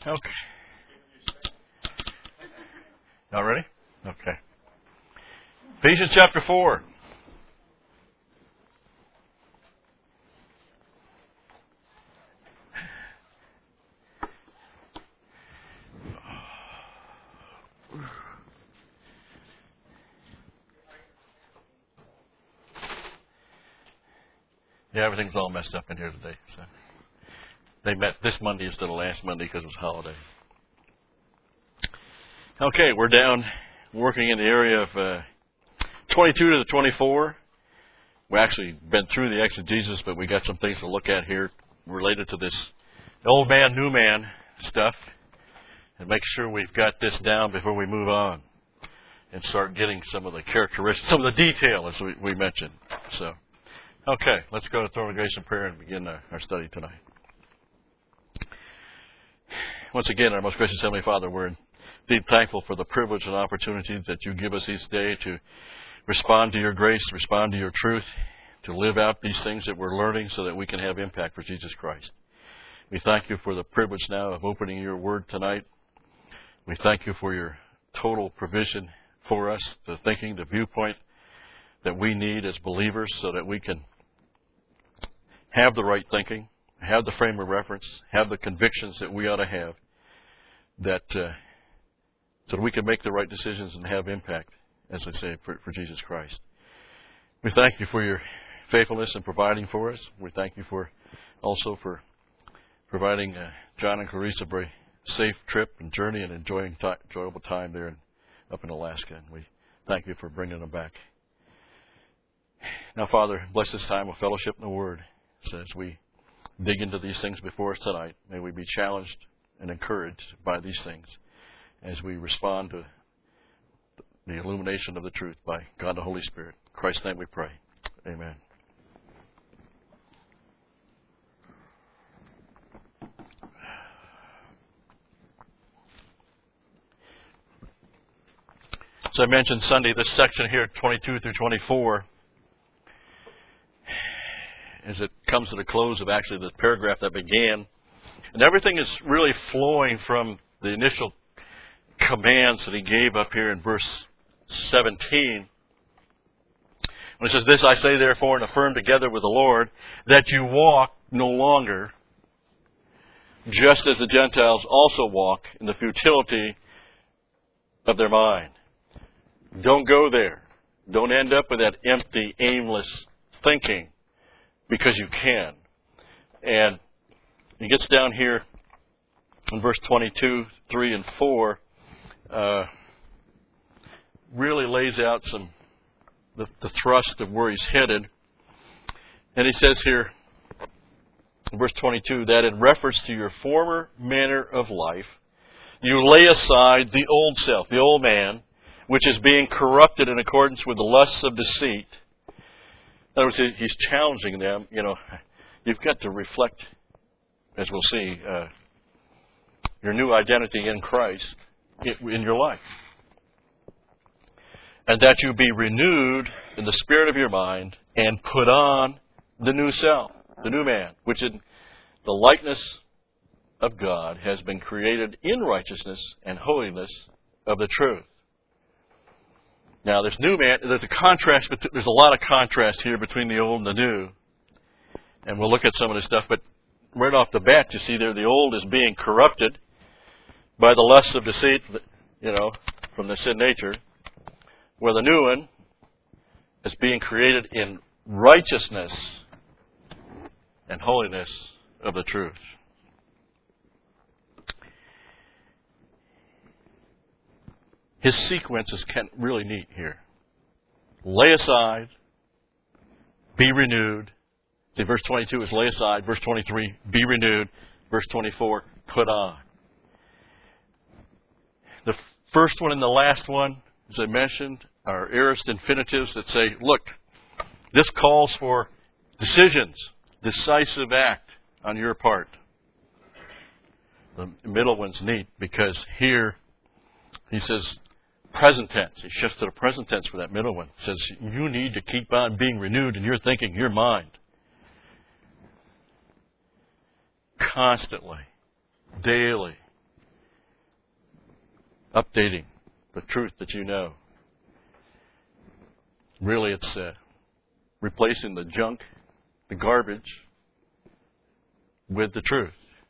Okay. Y'all ready? Okay. Ephesians chapter 4. Yeah, everything's all messed up in here today. So they met this Monday instead of last Monday because it was a holiday. Okay, we're down working in the area of 22 to the 24. We actually been through the exegesis, but we got some things to look at here related to this old man, new man stuff, and make sure we've got this down before we move on and start getting some of the characteristics, some of the detail as we mentioned. So, okay, let's go to throne of grace and prayer and begin our study tonight. Once again, our most gracious Heavenly Father, we're indeed thankful for the privilege and opportunity that you give us each day to respond to your grace, respond to your truth, to live out these things that we're learning so that we can have impact for Jesus Christ. We thank you for the privilege now of opening your word tonight. We thank you for your total provision for us, the thinking, the viewpoint that we need as believers so that we can have the right thinking, have the frame of reference, have the convictions that we ought to have, that so that we can make the right decisions and have impact, as I say, for Jesus Christ. We thank you for your faithfulness in providing for us. We thank you for also for providing John and Clarissa a very safe trip and journey and enjoyable time there up in Alaska. And we thank you for bringing them back. Now, Father, bless this time of fellowship in the Word. So as we dig into these things before us tonight, may we be challenged and encouraged by these things as we respond to the illumination of the truth by God the Holy Spirit. In Christ's name we pray. Amen. So I mentioned Sunday, this section here, 22 through 24, as it comes to the close of actually the paragraph that began. And everything is really flowing from the initial commands that he gave up here in verse 17. When he says, "This I say therefore and affirm together with the Lord, that you walk no longer just as the Gentiles also walk in the futility of their mind." Don't go there. Don't end up with that empty, aimless thinking because you can. And he gets down here in verse 22, 3, and 4, really lays out the thrust of where he's headed. And he says here, in verse 22, that in reference to your former manner of life, you lay aside the old self, the old man, which is being corrupted in accordance with the lusts of deceit. In other words, he's challenging them. You've got to reflect, as we'll see, your new identity in Christ in your life. And that you be renewed in the spirit of your mind and put on the new self, the new man, which in the likeness of God has been created in righteousness and holiness of the truth. Now, this new man, there's a contrast, but there's a lot of contrast here between the old and the new. And we'll look at some of this stuff, but right off the bat, you see there the old is being corrupted by the lusts of deceit, from the sin nature, where the new one is being created in righteousness and holiness of the truth. His sequence is really neat here. Lay aside, be renewed. See, verse 22 is lay aside. Verse 23, be renewed. Verse 24, put on. The first one and the last one, as I mentioned, are aorist infinitives that say, look, this calls for decisions, decisive act on your part. The middle one's neat because here he says present tense. He shifts to the present tense for that middle one. He says you need to keep on being renewed in your thinking, your mind. Constantly, daily, updating the truth that you know. Really, it's replacing the junk, the garbage, with the truth.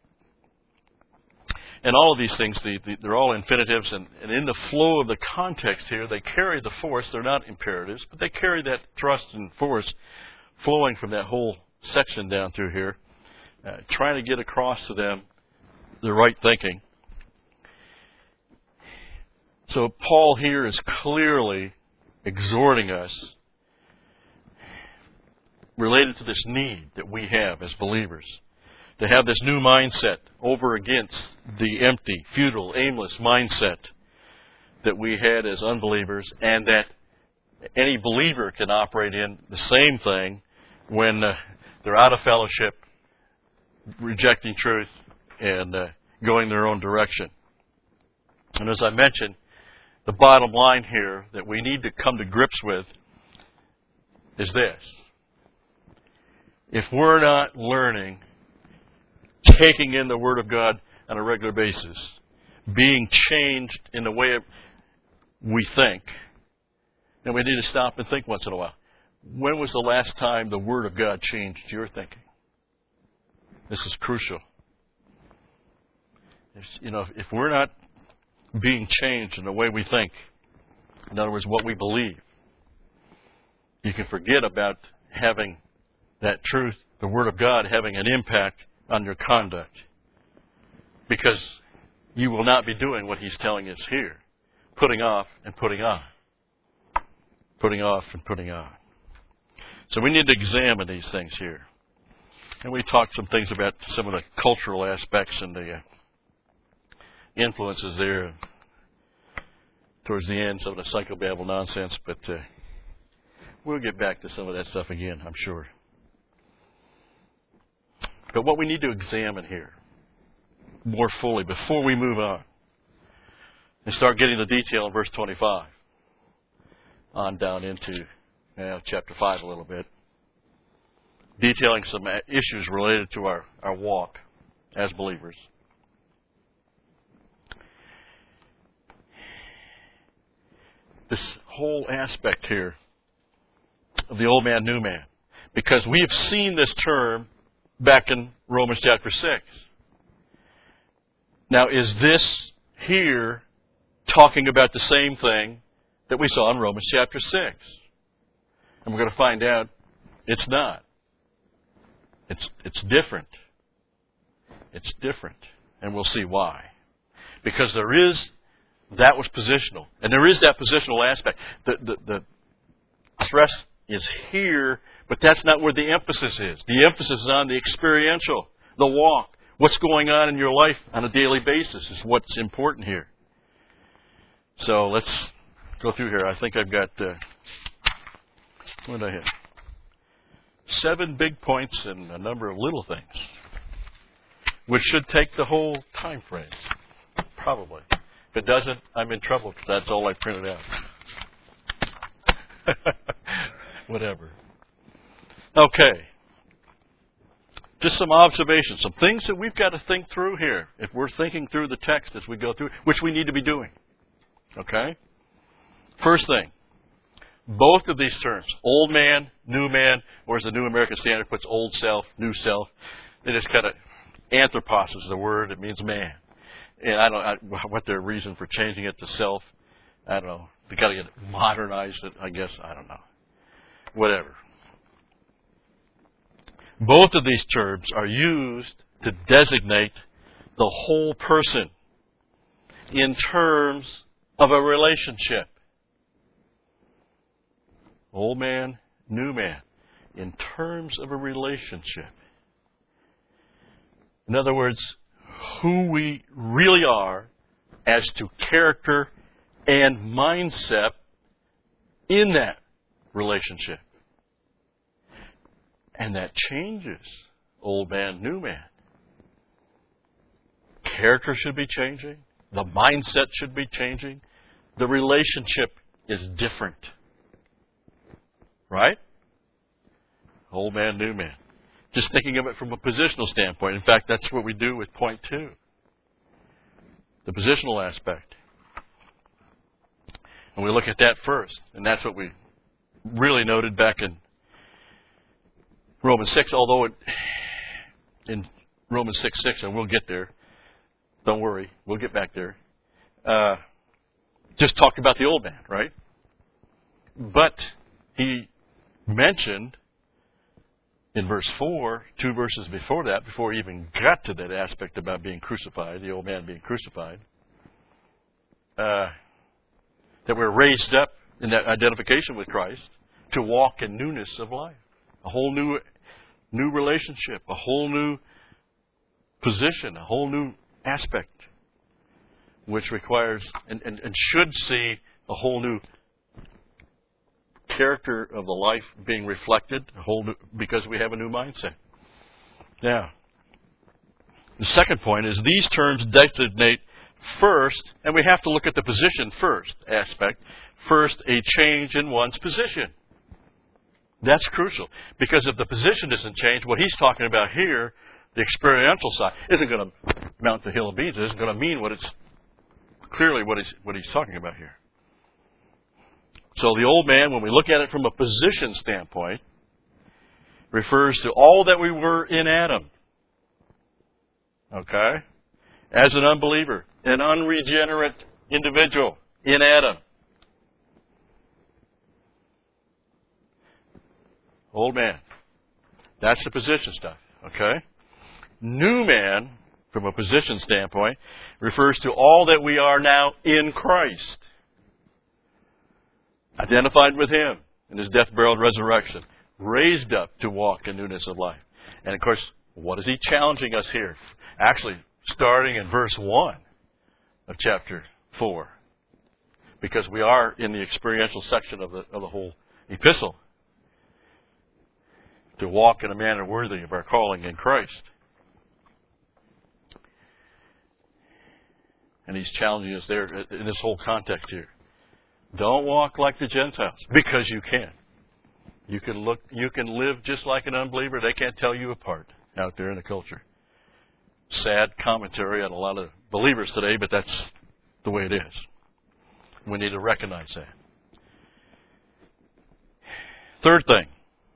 And all of these things, they're all infinitives, and in the flow of the context here, they carry the force. They're not imperatives, but they carry that thrust and force flowing from that whole section down through here, trying to get across to them the right thinking. So Paul here is clearly exhorting us related to this need that we have as believers, to have this new mindset over against the empty, futile, aimless mindset that we had as unbelievers, and that any believer can operate in the same thing when they're out of fellowship, rejecting truth, and going their own direction. And as I mentioned, the bottom line here that we need to come to grips with is this. If we're not learning, taking in the Word of God on a regular basis, being changed in the way we think, then we need to stop and think once in a while. When was the last time the Word of God changed your thinking? This is crucial. If we're not being changed in the way we think, in other words, what we believe, you can forget about having that truth, the Word of God, having an impact on your conduct, because you will not be doing what he's telling us here, putting off and putting on, putting off and putting on. So we need to examine these things here. And we talked some things about some of the cultural aspects and the influences there towards the end, some of the psychobabble nonsense, but we'll get back to some of that stuff again, I'm sure. But what we need to examine here more fully before we move on and start getting the detail in verse 25 on down into chapter 5 a little bit, detailing some issues related to our walk as believers. This whole aspect here of the old man, new man, because we have seen this term back in Romans chapter 6. Now, is this here talking about the same thing that we saw in Romans chapter 6? And we're going to find out it's not. It's different. It's different. And we'll see why. Because that was positional. And there is that positional aspect. The stress is here, but that's not where the emphasis is. The emphasis is on the experiential, the walk. What's going on in your life on a daily basis is what's important here. So let's go through here. I think I've got, what did I have? 7 big points and a number of little things, which should take the whole time frame, probably. If it doesn't, I'm in trouble because that's all I printed out. Whatever. Okay. Just some observations, some things that we've got to think through here if we're thinking through the text as we go through, which we need to be doing. Okay? First thing, both of these terms, old man, new man, or as the New American Standard puts, old self, new self, they just kind of, anthropos is the word, it means man. And I don't know what their reason for changing it to self. I don't know. They got to get modernized it, I guess. I don't know. Whatever. Both of these terms are used to designate the whole person in terms of a relationship. Old man, new man, in terms of a relationship. In other words, who we really are as to character and mindset in that relationship. And that changes old man, new man. Character should be changing. The mindset should be changing. The relationship is different. Right? Old man, new man. Just thinking of it from a positional standpoint. In fact, that's what we do with point 2. The positional aspect. And we look at that first. And that's what we really noted back in Romans 6, although in Romans 6:6, and we'll get there. Don't worry, we'll get back there. Just talked about the old man, right? But he mentioned in verse 4, 2 verses before that, before he even got to that aspect about being crucified, the old man being crucified, that we're raised up in that identification with Christ to walk in newness of life. A whole new relationship, a whole new position, a whole new aspect, which requires and should see a whole new character of the life being reflected, because we have a new mindset. Now, the second point is these terms designate first, and we have to look at the position first aspect, first a change in one's position. That's crucial, because if the position isn't changed, what he's talking about here, the experiential side, isn't going to mount the hill of beans. It isn't going to mean what he's talking about here. So the old man, when we look at it from a position standpoint, refers to all that we were in Adam. Okay? As an unbeliever, an unregenerate individual in Adam. Old man. That's the position stuff. Okay? New man, from a position standpoint, refers to all that we are now in Christ. Identified with Him in His death, burial, and resurrection. Raised up to walk in newness of life. And of course, what is He challenging us here? Actually, starting in verse 1 of chapter 4. Because we are in the experiential section of the whole epistle. To walk in a manner worthy of our calling in Christ. And He's challenging us there in this whole context here. Don't walk like the Gentiles, because you can. You can live just like an unbeliever. They can't tell you apart out there in the culture. Sad commentary on a lot of believers today, but that's the way it is. We need to recognize that. Third thing.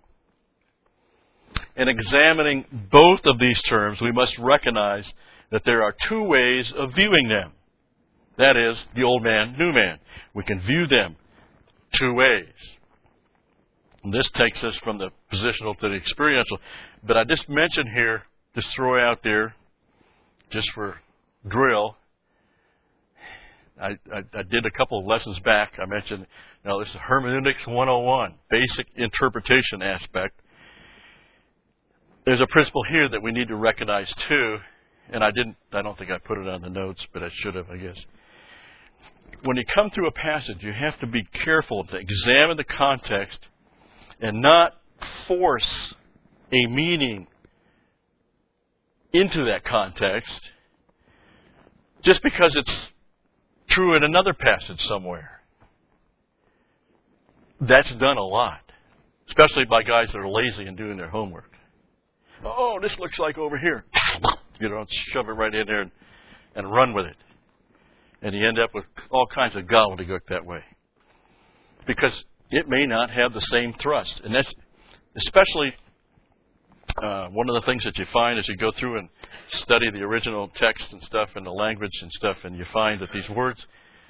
In examining both of these terms, we must recognize that there are two ways of viewing them. That is, the old man, new man. We can view them two ways. And this takes us from the positional to the experiential. But I just mentioned here, just throw out there, just for drill, I did a couple of lessons back. I mentioned, this is Hermeneutics 101, basic interpretation aspect. There's a principle here that we need to recognize too, and I don't think I put it on the notes, but I should have, I guess. When you come through a passage, you have to be careful to examine the context and not force a meaning into that context just because it's true in another passage somewhere. That's done a lot, especially by guys that are lazy and doing their homework. Oh, this looks like over here. Shove it right in there and run with it. And you end up with all kinds of gobbledygook that way. Because it may not have the same thrust. And that's especially one of the things that you find as you go through and study the original text and stuff and the language and stuff, and you find that these words,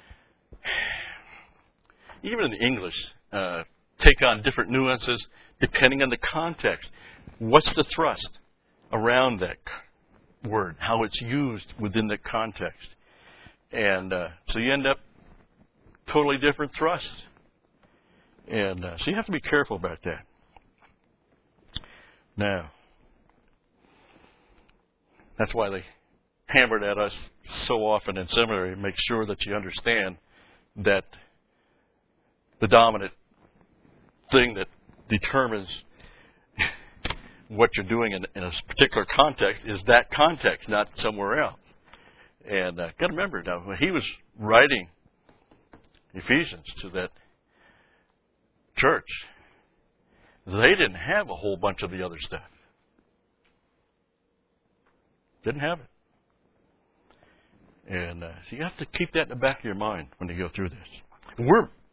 even in the English, take on different nuances depending on the context. What's the thrust around that word? How it's used within the context. And so you end up totally different thrusts. And so you have to be careful about that. Now, that's why they hammered at us so often in seminary, make sure that you understand that the dominant thing that determines what you're doing in a particular context is that context, not somewhere else. And got to remember now, when he was writing Ephesians to that church, they didn't have a whole bunch of the other stuff. Didn't have it. And so you have to keep that in the back of your mind when you go through this.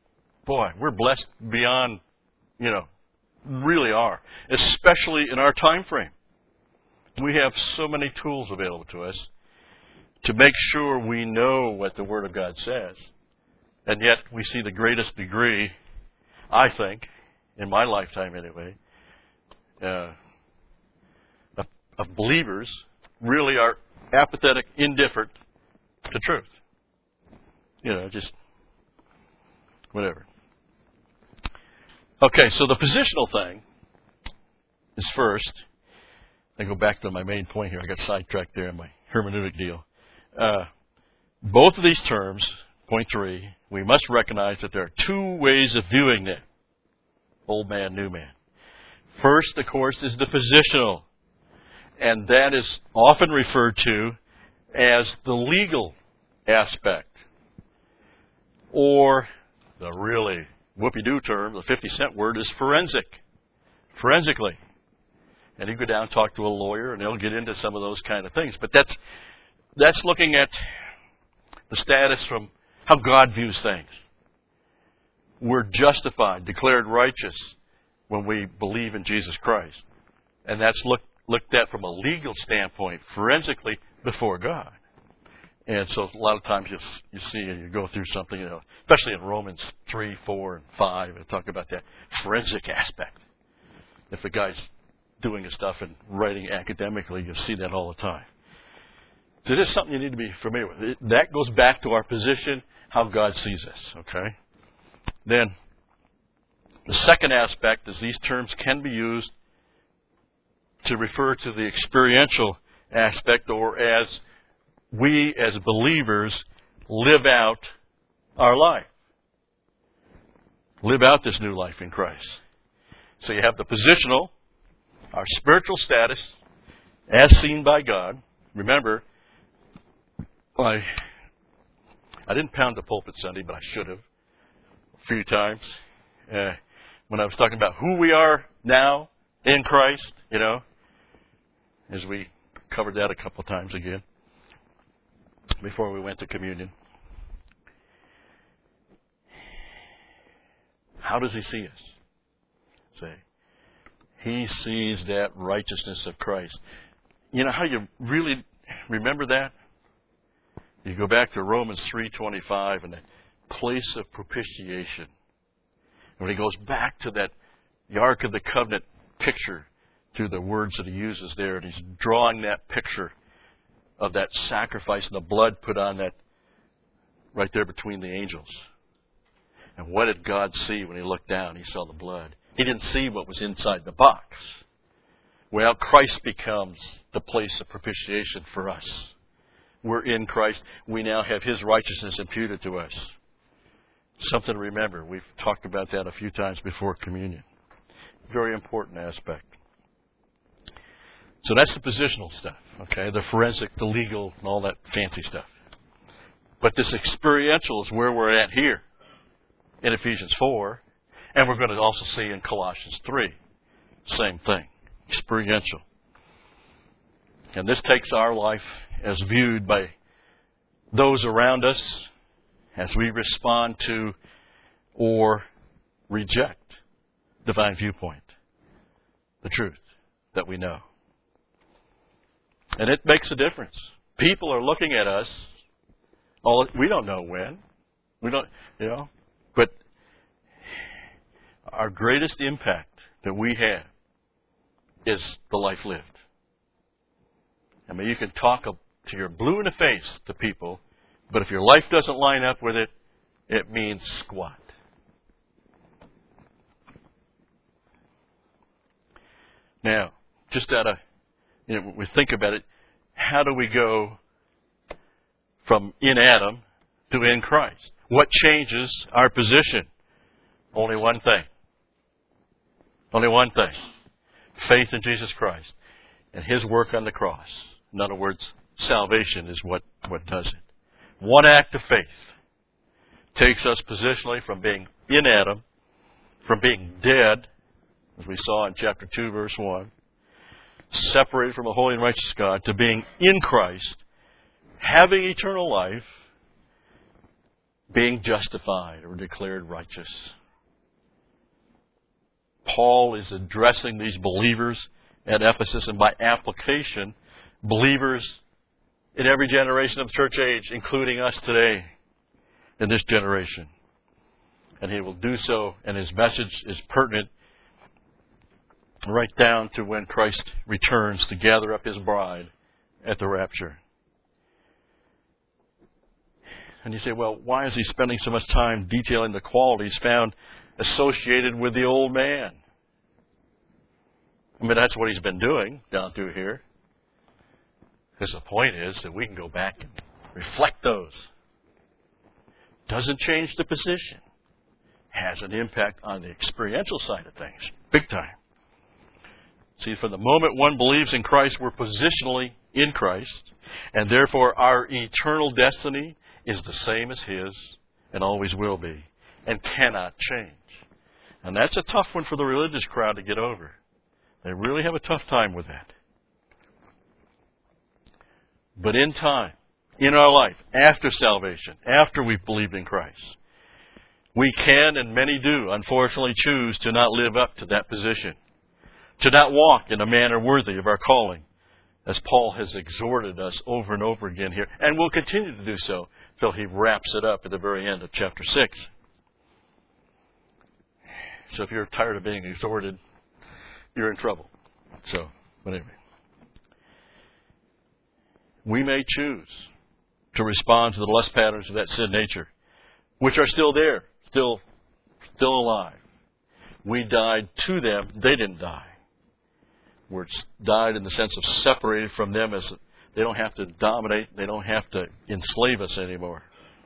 boy, we're blessed beyond, really are, especially in our time frame. We have so many tools available to us to make sure we know what the Word of God says. And yet we see the greatest degree, I think, in my lifetime anyway, of believers really are apathetic, indifferent to truth. Just whatever. Okay, so the positional thing is first. I go back to my main point here. I got sidetracked there in my hermeneutic deal. Both of these terms, point 3, we must recognize that there are two ways of viewing them. Old man, new man. First, of course, is the positional. And that is often referred to as the legal aspect. Or the really whoopee-doo term, the 50-cent word, is forensic. Forensically. And you go down and talk to a lawyer, and they'll get into some of those kind of things. But that's looking at the status from how God views things. We're justified, declared righteous when we believe in Jesus Christ. And that's looked at from a legal standpoint, forensically, before God. And so a lot of times you see and you go through something, especially in Romans 3, 4, and 5, they talk about that forensic aspect. If a guy's doing his stuff and writing academically, you'll see that all the time. So this is something you need to be familiar with. That goes back to our position, how God sees us, okay? Then, the second aspect is these terms can be used to refer to the experiential aspect, or as we as believers live out our life. Live out this new life in Christ. So you have the positional, our spiritual status as seen by God. Remember, I didn't pound the pulpit Sunday, but I should have a few times. When I was talking about who we are now in Christ, as we covered that a couple times again before we went to communion. How does He see us? Say, He sees that righteousness of Christ. You know how you really remember that? You go back to Romans 3:25 and the place of propitiation. When he goes back to that, the Ark of the Covenant picture through the words that he uses there, and he's drawing that picture of that sacrifice and the blood put on that right there between the angels. And what did God see when he looked down? He saw the blood. He didn't see what was inside the box. Well, Christ becomes the place of propitiation for us. We're in Christ. We now have His righteousness imputed to us. Something to remember. We've talked about that a few times before communion. Very important aspect. So that's the positional stuff, okay? The forensic, the legal, and all that fancy stuff. But this experiential is where we're at here in Ephesians 4. And we're going to also see in Colossians 3. Same thing. Experiential. And this takes our life as viewed by those around us as we respond to or reject divine viewpoint, the truth that we know. And it makes a difference. People are looking at us. We don't know when. We don't, but our greatest impact that we have is the life lived. I mean, you can talk to your blue in the face to people, but if your life doesn't line up with it, it means squat. Now, just when we think about it, how do we go from in Adam to in Christ? What changes our position? Only one thing. Only one thing. Faith in Jesus Christ and His work on the cross. In other words, salvation is what does it. One act of faith takes us positionally from being in Adam, from being dead, as we saw in chapter 2, verse 1, separated from a holy and righteous God, to being in Christ, having eternal life, being justified or declared righteous. Paul is addressing these believers at Ephesus, and by application, believers in every generation of the church age, including us today in this generation. And he will do so, and his message is pertinent right down to when Christ returns to gather up his bride at the rapture. And you say, well, why is he spending so much time detailing the qualities found associated with the old man? I mean, that's what he's been doing down through here. Because the point is that we can go back and reflect those. Doesn't change the position. Has an impact on the experiential side of things. Big time. See, from the moment one believes in Christ, we're positionally in Christ. And therefore, our eternal destiny is the same as his and always will be. And cannot change. And that's a tough one for the religious crowd to get over. They really have a tough time with that. But in time, in our life, after salvation, after we've believed in Christ, we can, and many do, unfortunately choose to not live up to that position. To not walk in a manner worthy of our calling, as Paul has exhorted us over and over again here, and will continue to do so till he wraps it up at the very end of chapter 6. So if you're tired of being exhorted, you're in trouble. So, but anyway. We may choose to respond to the lust patterns of that sin nature, which are still there, still alive. We died to them. They didn't die. We're died in the sense of separated from them, as they don't have to dominate. They don't have to enslave us anymore.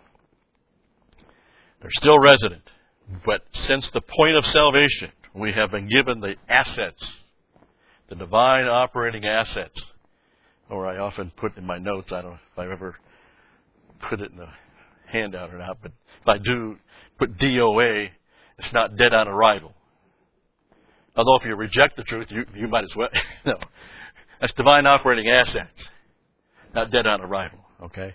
They're still resident. But since the point of salvation, we have been given the assets, the divine operating assets. Or I often put in my notes, I don't know if I ever put it in the handout or not, but if I do put DOA, it's not dead on arrival. Although if you reject the truth, you might as well. No. That's divine operating assets, not dead on arrival, okay?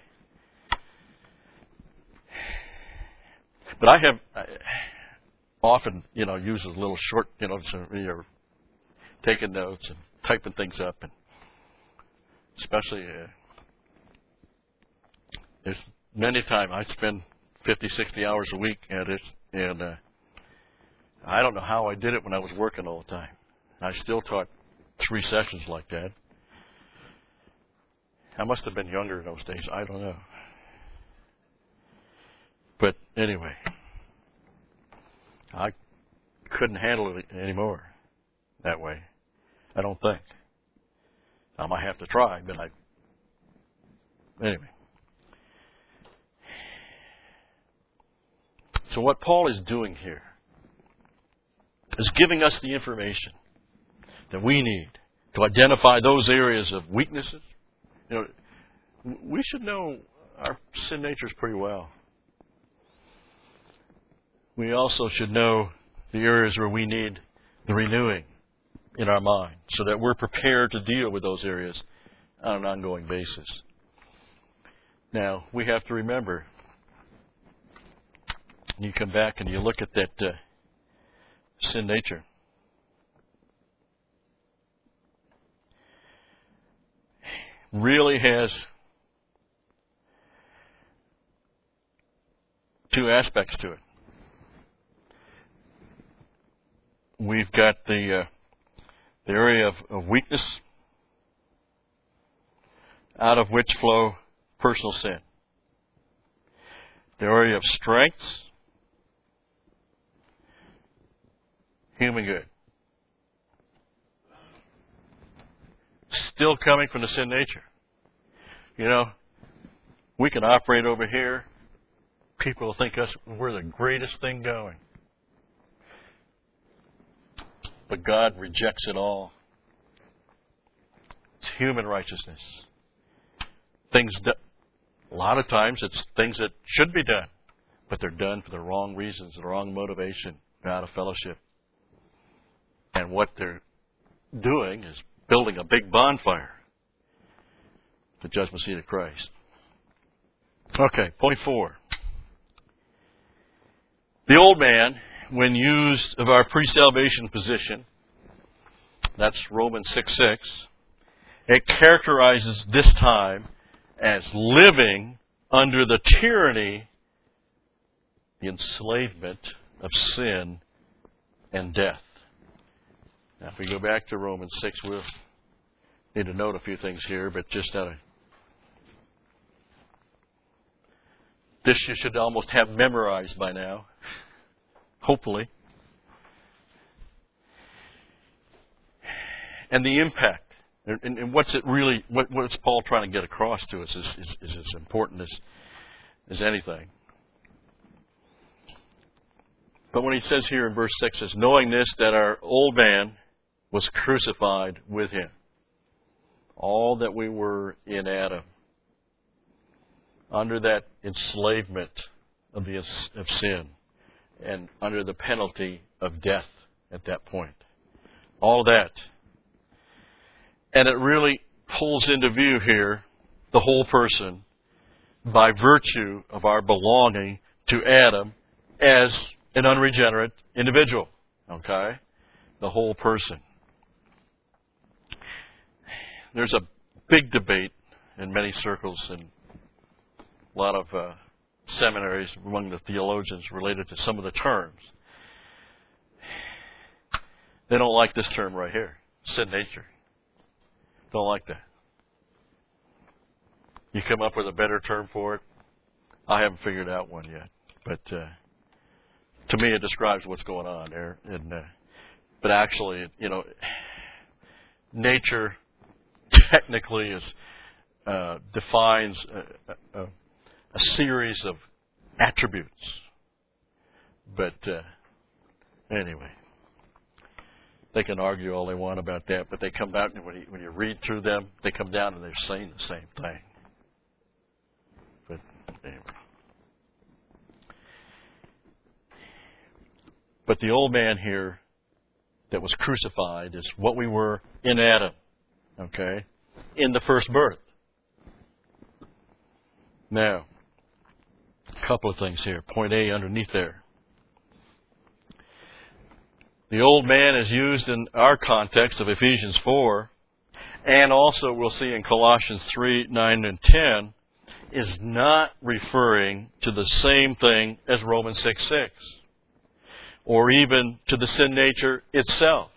But I have often, used a little short, so you're taking notes and typing things up, and especially, there's many times I spend 50, 60 hours a week at it, and I don't know how I did it when I was working all the time. I still taught 3 sessions like that. I must have been younger in those days. I don't know. But anyway, I couldn't handle it anymore that way. I don't think. I might have to try, but anyway. So what Paul is doing here is giving us the information that we need to identify those areas of weaknesses. We should know our sin natures pretty well. We also should know the areas where we need the renewing in our mind, so that we're prepared to deal with those areas on an ongoing basis. Now, we have to remember, you come back and you look at that sin nature. Really has 2 aspects to it. We've got the area of weakness, out of which flow personal sin. The area of strength, human good. Still coming from the sin nature. We can operate over here. People will think we're the greatest thing going. But God rejects it all. It's human righteousness. A lot of times it's things that should be done, but they're done for the wrong reasons, the wrong motivation, out of fellowship. And what they're doing is building a big bonfire, the judgment seat of Christ. Okay, point 4. The old man, when used of our pre-salvation position, that's Romans 6:6, it characterizes this time as living under the tyranny, the enslavement of sin and death. Now, if we go back to Romans 6, we'll need to note a few things here, but just this you should almost have memorized by now, hopefully. And the impact. And what's it really? What's Paul trying to get across to us is as important as anything. But when he says here in verse 6, says, knowing this, that our old man was crucified with him. All that we were in Adam, under that enslavement of sin, and under the penalty of death at that point. All that. And it really pulls into view here the whole person by virtue of our belonging to Adam as an unregenerate individual. Okay? The whole person. There's a big debate in many circles and a lot of seminaries among the theologians related to some of the terms. They don't like this term right here, sin nature. Don't like that. You come up with a better term for it? I haven't figured out one yet. But to me, it describes what's going on there. And, but actually, nature technically defines a series of attributes. But anyway. They can argue all they want about that, but they come out, and when you read through them, they come down and they're saying the same thing. But anyway. But the old man here that was crucified is what we were in Adam, okay, in the first birth. Now, a couple of things here. Point A underneath there. The old man is used in our context of Ephesians 4, and also we'll see in Colossians 3, 9, and 10, is not referring to the same thing as Romans 6:6, or even to the sin nature itself.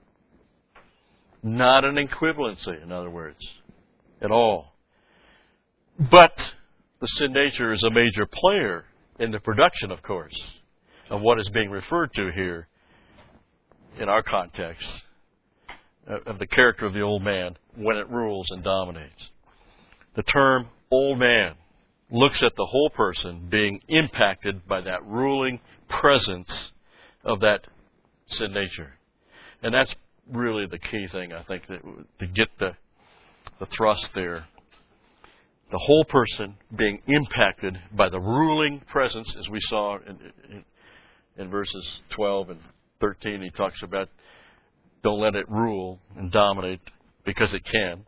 Not an equivalency, in other words, at all. But the sin nature is a major player in the production, of course, of what is being referred to here in our context of the character of the old man when it rules and dominates. The term old man looks at the whole person being impacted by that ruling presence of that sin nature. And that's really the key thing, I think, to get the thrust there. The whole person being impacted by the ruling presence, as we saw in verses 12 and 13, he talks about don't let it rule and dominate because it can.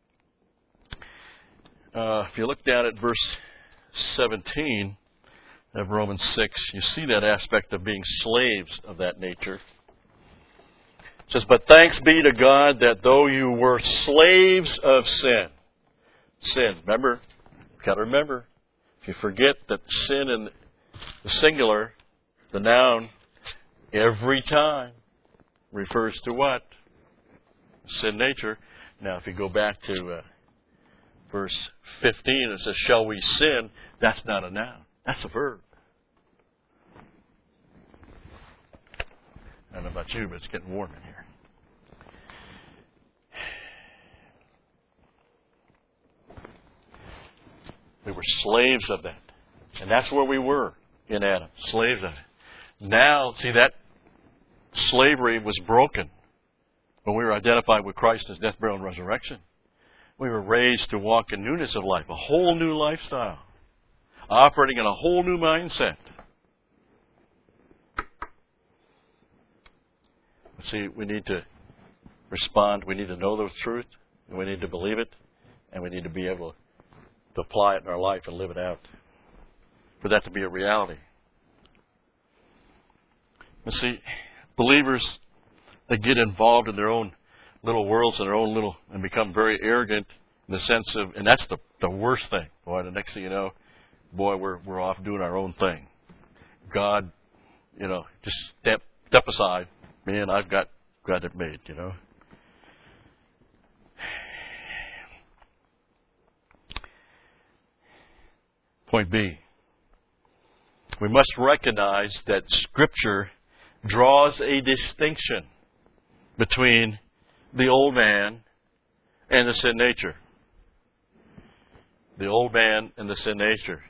If you look down at verse 17 of Romans 6, you see that aspect of being slaves of that nature. It says, but thanks be to God that though you were slaves of sin. Sin, remember, you've got to remember, if you forget that sin in the singular, the noun, every time refers to what? Sin nature. Now, if you go back to verse 15, it says, shall we sin? That's not a noun. That's a verb. I don't know about you, but it's getting warm in here. We were slaves of that. And that's where we were in Adam. Slaves of it. Now, see, that slavery was broken when we were identified with Christ as death, burial, and resurrection. We were raised to walk in newness of life, a whole new lifestyle, operating in a whole new mindset. But see, we need to respond. We need to know the truth, and we need to believe it, and we need to be able to apply it in our life and live it out for that to be a reality. You see, believers, they get involved in their own little worlds and their own little, and become very arrogant in the sense of, and that's the worst thing. Boy, the next thing you know, we're off doing our own thing. God, just step aside. Man, I've got it made, Point B. We must recognize that Scripture draws a distinction between the old man and the sin nature. The old man and the sin nature.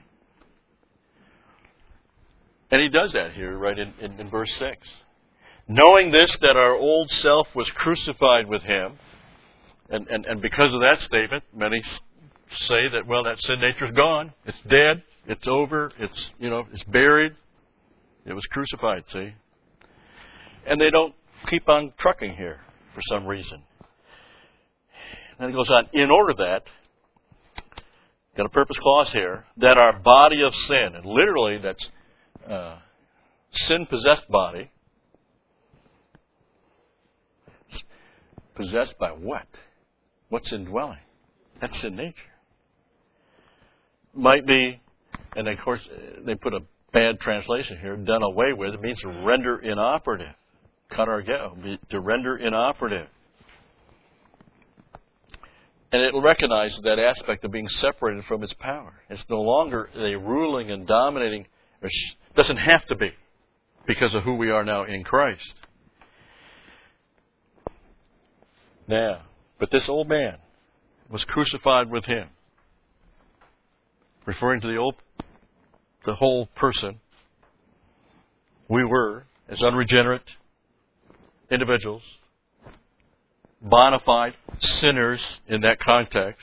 And he does that here, right in verse 6. Knowing this, that our old self was crucified with him, and because of that statement, many say that, well, that sin nature is gone. It's dead. It's over. It's buried. It was crucified, see? And they don't keep on trucking here for some reason. Then it goes on, in order that, got a purpose clause here, that our body of sin, and literally that's sin-possessed body, possessed by what? What's indwelling? That's sin nature. Might be, and of course they put a bad translation here, done away with. It means to render inoperative. Katargeo, to render inoperative. And it will recognize that aspect of being separated from its power. It's no longer a ruling and dominating, or doesn't have to be, because of who we are now in Christ. Now, but this old man was crucified with him, referring to the whole person. We were, as unregenerate individuals, bona fide sinners in that context,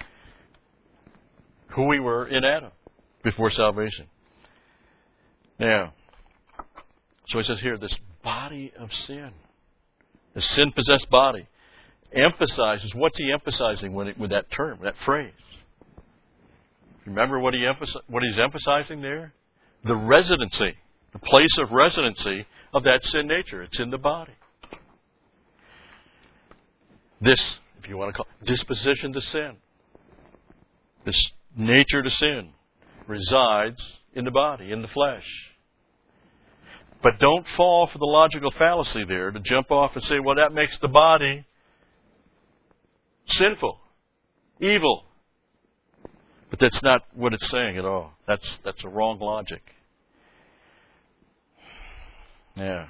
who we were in Adam before salvation. Now, so he says here, this body of sin, the sin-possessed body, emphasizes, what's he emphasizing with that term, that phrase? Remember what he's emphasizing there? The residency, the place of residency of that sin nature. It's in the body. This, if you want to call it, disposition to sin, this nature to sin, resides in the body, in the flesh. But don't fall for the logical fallacy there to jump off and say, well, that makes the body sinful, evil. But that's not what it's saying at all. That's a wrong logic. Yeah.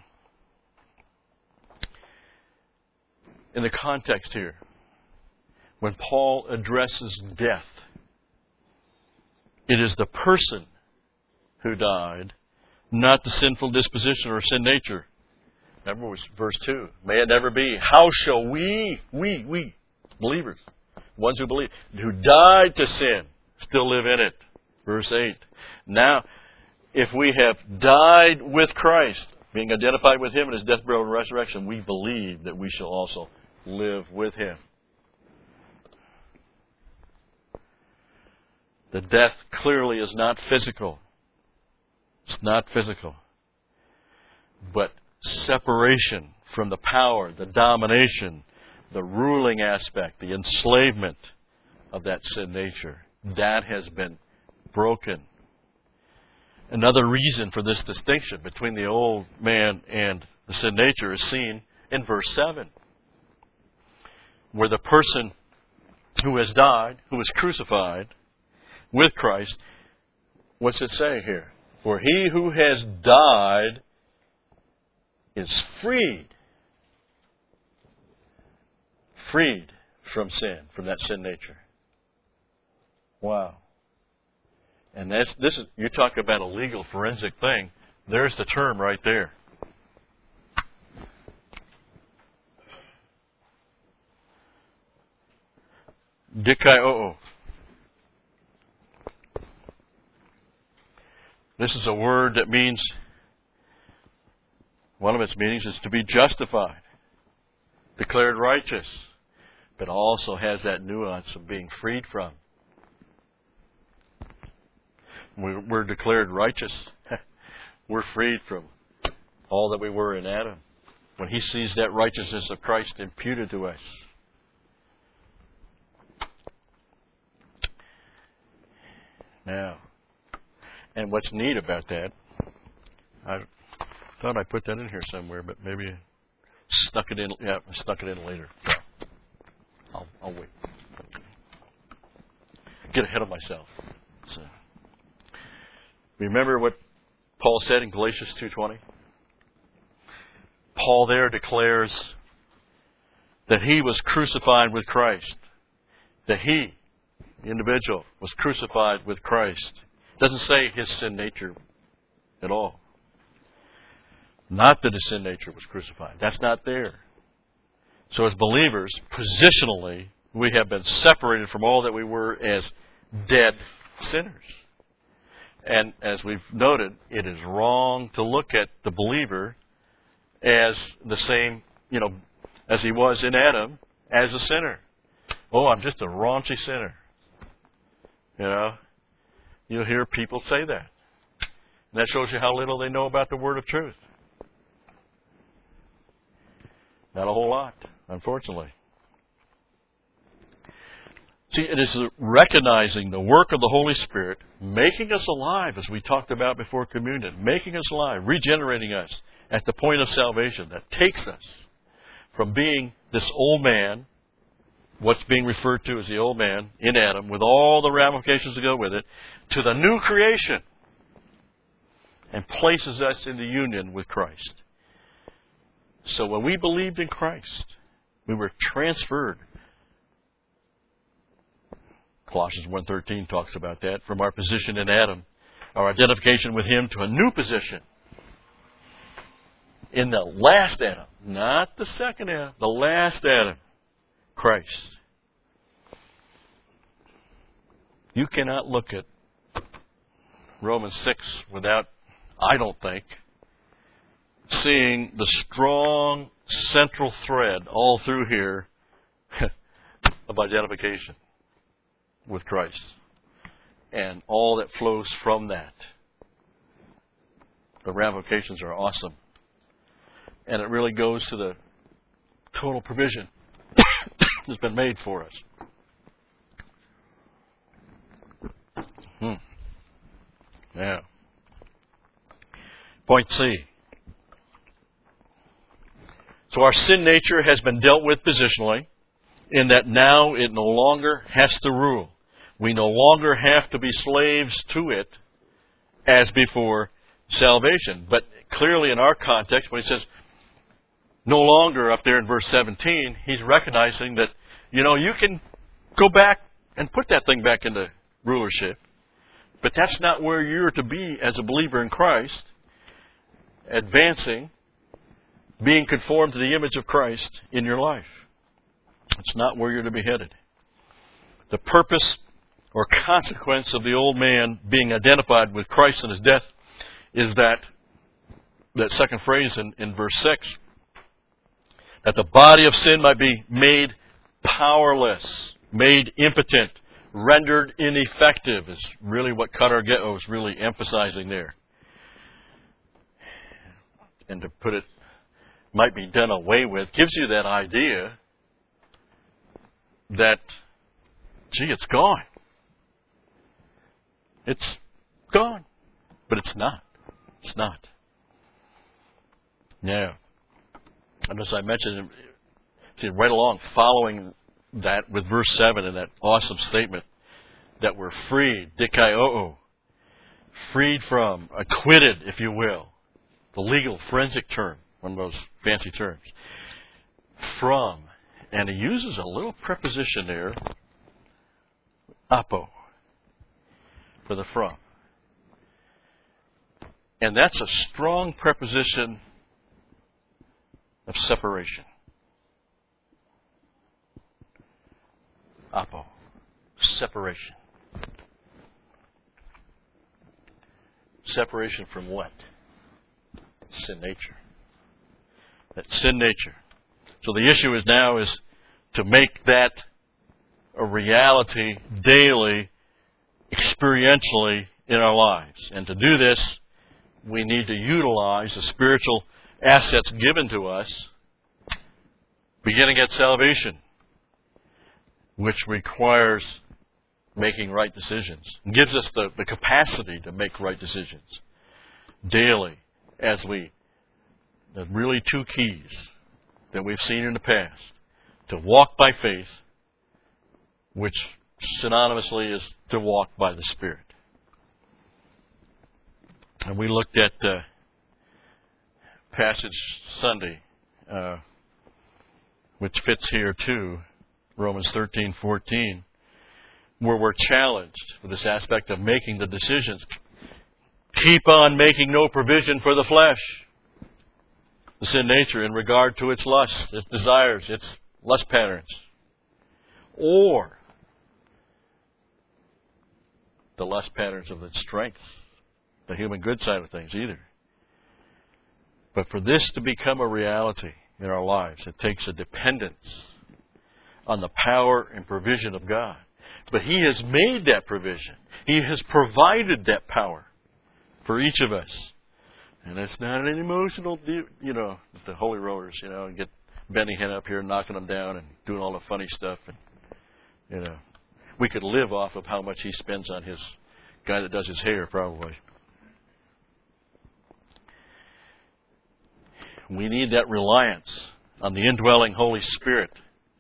In the context here, when Paul addresses death, it is the person who died, not the sinful disposition or sin nature. Remember, it was verse 2. May it never be. How shall we, believers, ones who believe, who died to sin, still live in it? Verse 8. Now, if we have died with Christ, being identified with Him in His death, burial, and resurrection, we believe that we shall also live with Him. The death clearly is not physical. It's not physical. But separation from the power, the domination, the ruling aspect, the enslavement of that sin nature, that has been broken. Another reason for this distinction between the old man and the sin nature is seen in verse 7, where the person who has died, who is crucified with Christ, what's it say here? For he who has died is freed from sin, from that sin nature. Wow. And this is, you talk about a legal forensic thing, there's the term right there. Dikaio. This is a word that means, one of its meanings is to be justified, declared righteous, but also has that nuance of being freed from. We're declared righteous. We're freed from all that we were in Adam, when He sees that righteousness of Christ imputed to us. Now, and what's neat about that, I thought I put that in here somewhere, but maybe I snuck it in. Yeah, I snuck it in later. I'll wait. Get ahead of myself. So, remember what Paul said in Galatians 2:20? Paul there declares that he was crucified with Christ. That he, the individual, was crucified with Christ. It doesn't say his sin nature at all. Not that his sin nature was crucified. That's not there. So as believers, positionally, we have been separated from all that we were as dead sinners. And as we've noted, it is wrong to look at the believer as the same, as he was in Adam, as a sinner. Oh, I'm just a raunchy sinner. You'll hear people say that. And that shows you how little they know about the word of truth. Not a whole lot, unfortunately. See, it is recognizing the work of the Holy Spirit, making us alive, as we talked about before communion, making us alive, regenerating us at the point of salvation that takes us from being this old man, what's being referred to as the old man in Adam, with all the ramifications that go with it, to the new creation, and places us in the union with Christ. So when we believed in Christ, we were transferred. Colossians 1:13 talks about that, from our position in Adam, our identification with Him, to a new position in the last Adam, not the second Adam, the last Adam, Christ. You cannot look at Romans 6 without, I don't think, seeing the strong central thread all through here of identification with Christ and all that flows from that. The ramifications are awesome. And it really goes to the total provision that's been made for us. Yeah. Point C. So our sin nature has been dealt with positionally, in that now it no longer has to rule. We no longer have to be slaves to it as before salvation. But clearly in our context, when he says no longer up there in verse 17, he's recognizing that, you can go back and put that thing back into rulership. But that's not where you're to be as a believer in Christ, advancing, being conformed to the image of Christ in your life. It's not where you're to be headed. The purpose or consequence of the old man being identified with Christ and His death is that second phrase in verse 6, that the body of sin might be made powerless, made impotent, rendered ineffective, is really what Katargeo is really emphasizing there. And to put it, might be done away with, gives you that idea that, it's gone. It's gone. But it's not. It's not. Yeah. And as I mentioned, see, right along, following that with verse 7 and that awesome statement that we're freed, dikaio, freed from, acquitted, if you will, the legal forensic term, one of those fancy terms, from, and he uses a little preposition there, apo, for the from. And that's a strong preposition of separation. Apo, separation. Separation from what? Sin nature. That sin nature. So the issue is now is to make that a reality daily, experientially in our lives. And to do this, we need to utilize the spiritual assets given to us, beginning at salvation, which requires making right decisions. It gives us the capacity to make right decisions daily as we, the really two keys that we've seen in the past, to walk by faith, which synonymously is to walk by the Spirit. And we looked at passage Sunday, which fits here too, Romans 13:14, where we're challenged with this aspect of making the decisions. Keep on making no provision for the flesh, the sin nature, in regard to its lusts, its desires, its lust patterns, or the lust patterns of its strength, the human good side of things either. But for this to become a reality in our lives, it takes a dependence on the power and provision of God. But He has made that provision. He has provided that power for each of us. And it's not an emotional, the holy rollers, and get Benny Hinn up here knocking them down and doing all the funny stuff. And, we could live off of how much he spends on his guy that does his hair, probably. We need that reliance on the indwelling Holy Spirit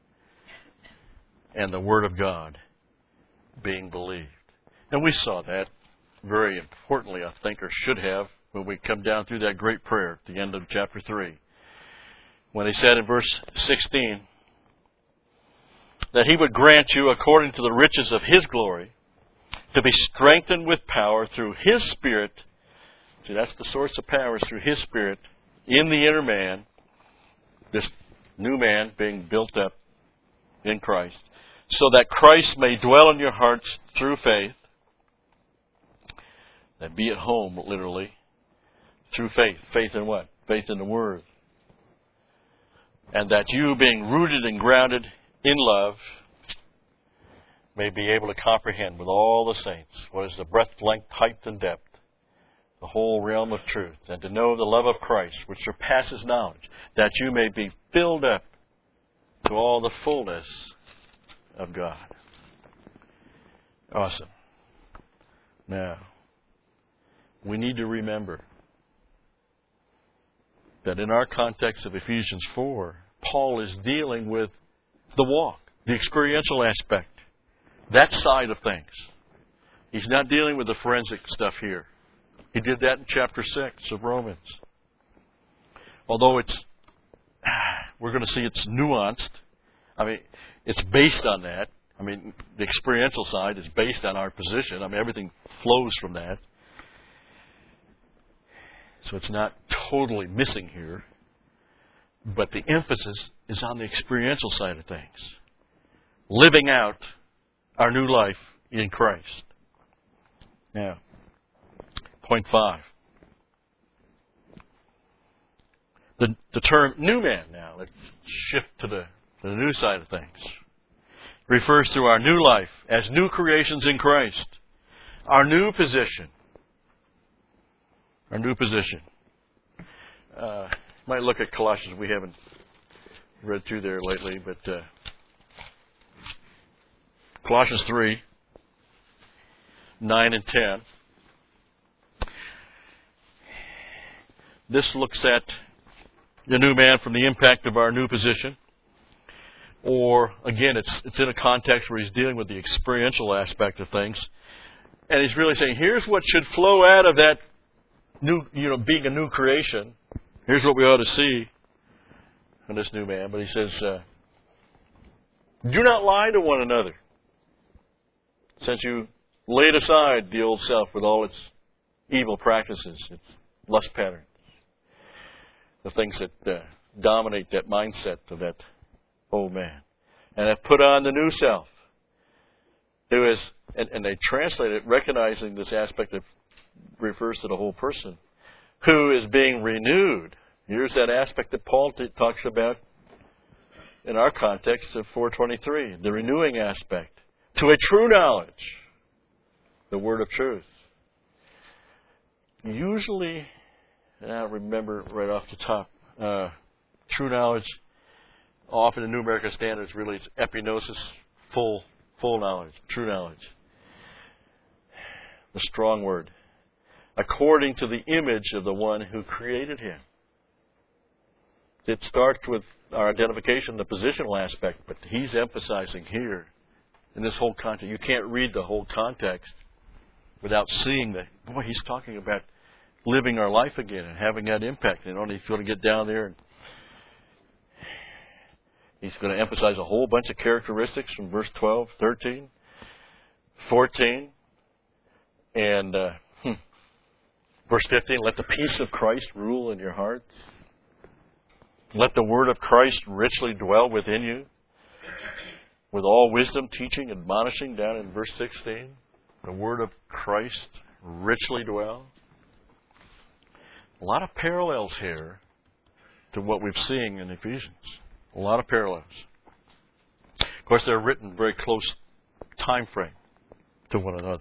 and the Word of God being believed. And we saw that very importantly, I think, or should have, when we come down through that great prayer at the end of chapter 3. When he said in verse 16, that He would grant you, according to the riches of His glory, to be strengthened with power through His Spirit. See, that's the source of power, is through His Spirit, in the inner man, this new man being built up in Christ, so that Christ may dwell in your hearts through faith. That be at home, literally, through faith. Faith in what? Faith in the Word. And that you, being rooted and grounded in love, may be able to comprehend with all the saints what is the breadth, length, height, and depth, the whole realm of truth, and to know the love of Christ, which surpasses knowledge, that you may be filled up to all the fullness of God. Awesome. Now, we need to remember that in our context of Ephesians 4, Paul is dealing with the walk, the experiential aspect, that side of things. He's not dealing with the forensic stuff here. He did that in chapter 6 of Romans. Although we're going to see it's nuanced. It's based on that. The experiential side is based on our position. Everything flows from that. So it's not totally missing here. But the emphasis is on the experiential side of things. Living out our new life in Christ. Now, point 5. The term new man now, let's shift to the new side of things, refers to our new life as new creations in Christ. Our new position. Our new position. Might look at Colossians. We haven't read through there lately, but Colossians 3, 9 and 10. This looks at the new man from the impact of our new position. Or, again, it's in a context where he's dealing with the experiential aspect of things. And he's really saying, here's what should flow out of that new, being a new creation. Here's what we ought to see in this new man. But he says, do not lie to one another, since you laid aside the old self with all its evil practices, its lust patterns, the things that dominate that mindset of that old man, and have put on the new self, who is, and they translate it recognizing this aspect that refers to the whole person, who is being renewed. Here's that aspect that Paul talks about in our context of 4:23, the renewing aspect, to a true knowledge, the word of truth. Usually, I don't remember right off the top. True knowledge, often in New American Standards, really it's epignosis, full knowledge, true knowledge. The strong word. According to the image of the one who created him. It starts with our identification, the positional aspect, but he's emphasizing here in this whole context. You can't read the whole context without seeing that. Boy, he's talking about living our life again and having that impact. And only he's going to get down there and he's going to emphasize a whole bunch of characteristics from verse 12, 13, 14, and verse 15. Let the peace of Christ rule in your hearts. Let the word of Christ richly dwell within you, with all wisdom, teaching, admonishing, down in verse 16. The word of Christ richly dwell. A lot of parallels here to what we've seen in Ephesians. A lot of parallels. Of course, they're written very close time frame to one another.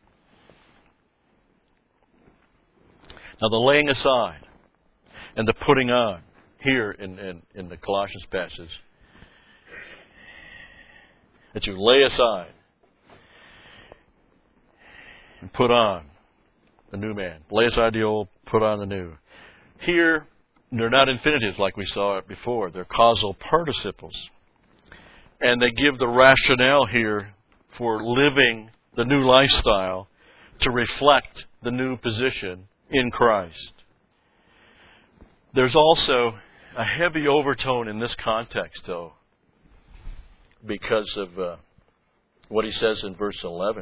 Now, the laying aside and the putting on here in the Colossians passage, that you lay aside and put on the new man. Lay aside the old, put on the new. Here, they're not infinitives like we saw it before. They're causal participles. And they give the rationale here for living the new lifestyle to reflect the new position in Christ. There's also a heavy overtone in this context, though, because of what he says in verse 11.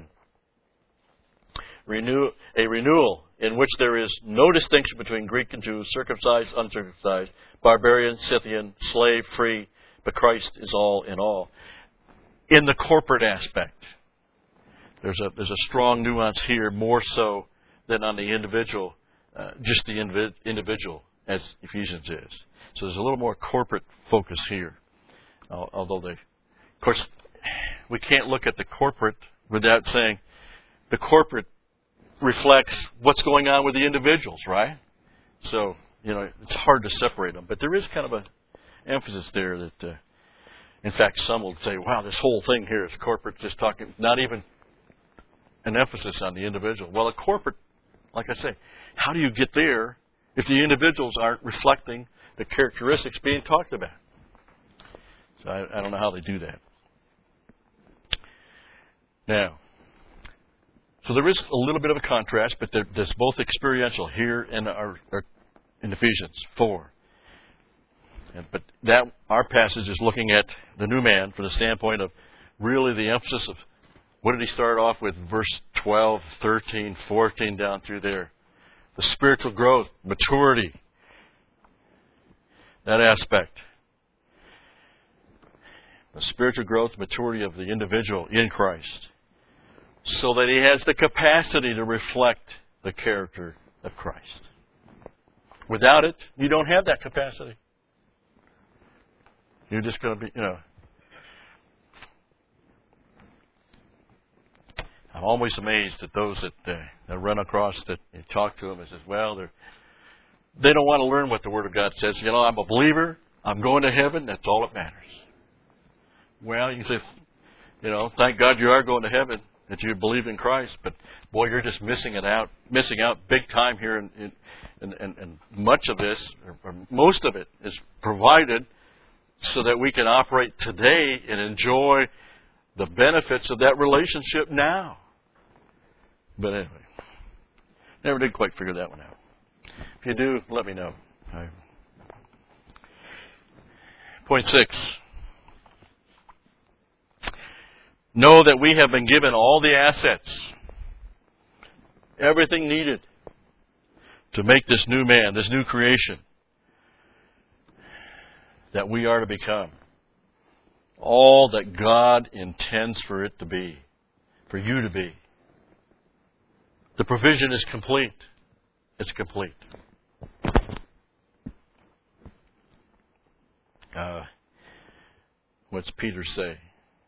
A renewal in which there is no distinction between Greek and Jew, circumcised, uncircumcised, barbarian, Scythian, slave, free, but Christ is all in all. In the corporate aspect, there's a strong nuance here, more so than on the individual, just the individual, as Ephesians is. So there's a little more corporate focus here. Although of course, we can't look at the corporate without saying the corporate reflects what's going on with the individuals, right? So, it's hard to separate them. But there is kind of an emphasis there that, in fact, some will say, wow, this whole thing here is corporate, just talking, not even an emphasis on the individual. Well, a corporate, like I say, how do you get there if the individuals aren't reflecting the characteristics being talked about? So I don't know how they do that. Now, so there is a little bit of a contrast, but there's both experiential here and in Ephesians 4. But our passage is looking at the new man from the standpoint of really the emphasis of what did he start off with, verse 12, 13, 14, down through there. The spiritual growth, maturity, that aspect. The spiritual growth, maturity of the individual in Christ, so that he has the capacity to reflect the character of Christ. Without it, you don't have that capacity. You're just going to be, I'm always amazed at those that run across that you talk to them and says, well, they don't want to learn what the Word of God says. I'm a believer. I'm going to heaven. That's all that matters. Well, you can say, thank God you are going to heaven, that you believe in Christ, but boy, you're just missing out big time here, and much of this, or most of it, is provided so that we can operate today and enjoy the benefits of that relationship now. But anyway, never did quite figure that one out. If you do, let me know. Point 6. Know that we have been given all the assets, everything needed to make this new man, this new creation that we are to become. All that God intends for it to be, for you to be. The provision is complete. It's complete. What's Peter say?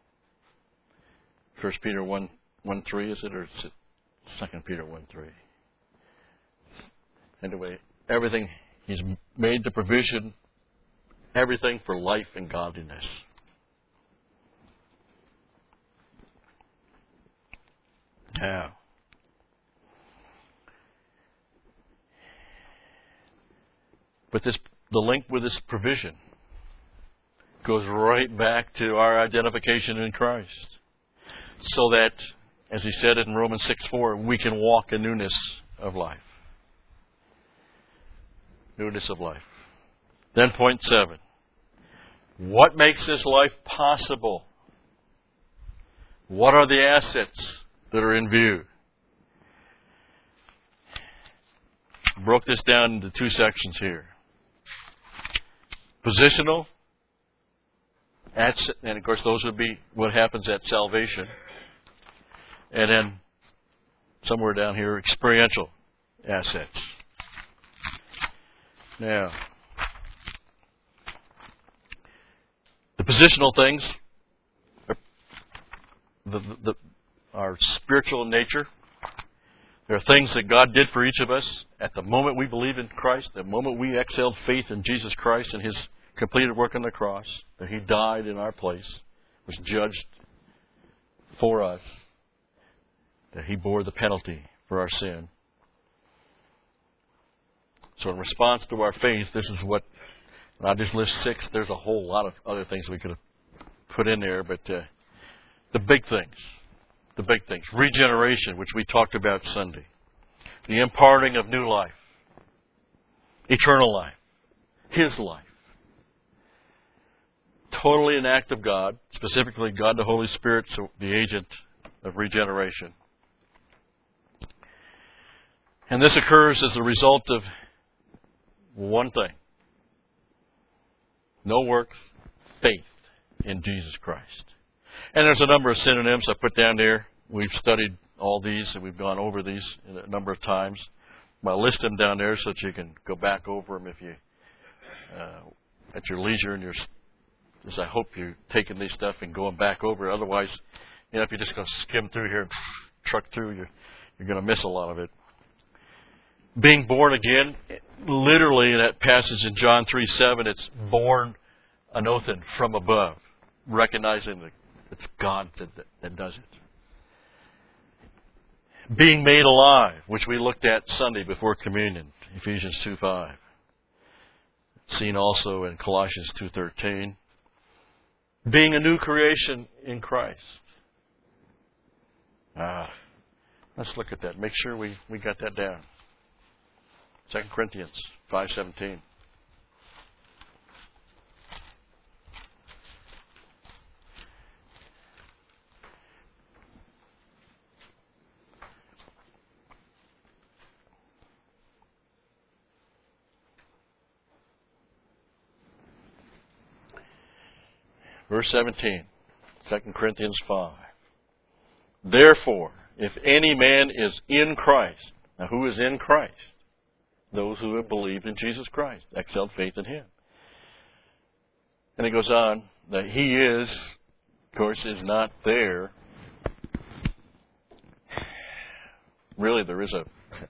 1 Peter 1:3, is it? Or is it 2 Peter 1:3? Anyway, everything. He's made the provision, everything for life and godliness. Now, but the link with this provision goes right back to our identification in Christ. So that, as he said in Romans 6:4, we can walk in newness of life. Newness of life. Then point 7. What makes this life possible? What are the assets that are in view? Broke this down into 2 sections here. Positional, and of course those would be what happens at salvation. And then somewhere down here, experiential assets. Now, the positional things are spiritual in nature. There are things that God did for each of us at the moment we believe in Christ, the moment we exhaled faith in Jesus Christ and His completed work on the cross, that He died in our place, was judged for us, that He bore the penalty for our sin. So in response to our faith, this is what, and I'll just list 6. There's a whole lot of other things we could have put in there, but the big things. The big things. Regeneration, which we talked about Sunday. The imparting of new life. Eternal life. His life. Totally an act of God, specifically God the Holy Spirit, so the agent of regeneration. And this occurs as a result of one thing. No works, faith in Jesus Christ. And there's a number of synonyms I put down there. We've studied all these and we've gone over these a number of times. I'll list them down there so that you can go back over them if you, at your leisure, and as I hope you're taking these stuff and going back over it. Otherwise, if you're just going to skim through here and truck through, you're going to miss a lot of it. Being born again, literally in that passage in John 3:7, it's born anothen, from above, recognizing that it's God that does it. Being made alive, which we looked at Sunday before communion, Ephesians 2:5. Seen also in Colossians 2:13. Being a new creation in Christ. Let's look at that. Make sure we got that down. 2 Corinthians 5:17. Verse 17, 2 Corinthians 5. Therefore, if any man is in Christ, now who is in Christ? Those who have believed in Jesus Christ, exhaled faith in Him. And it goes on that He is, of course, is not there. Really, there is a,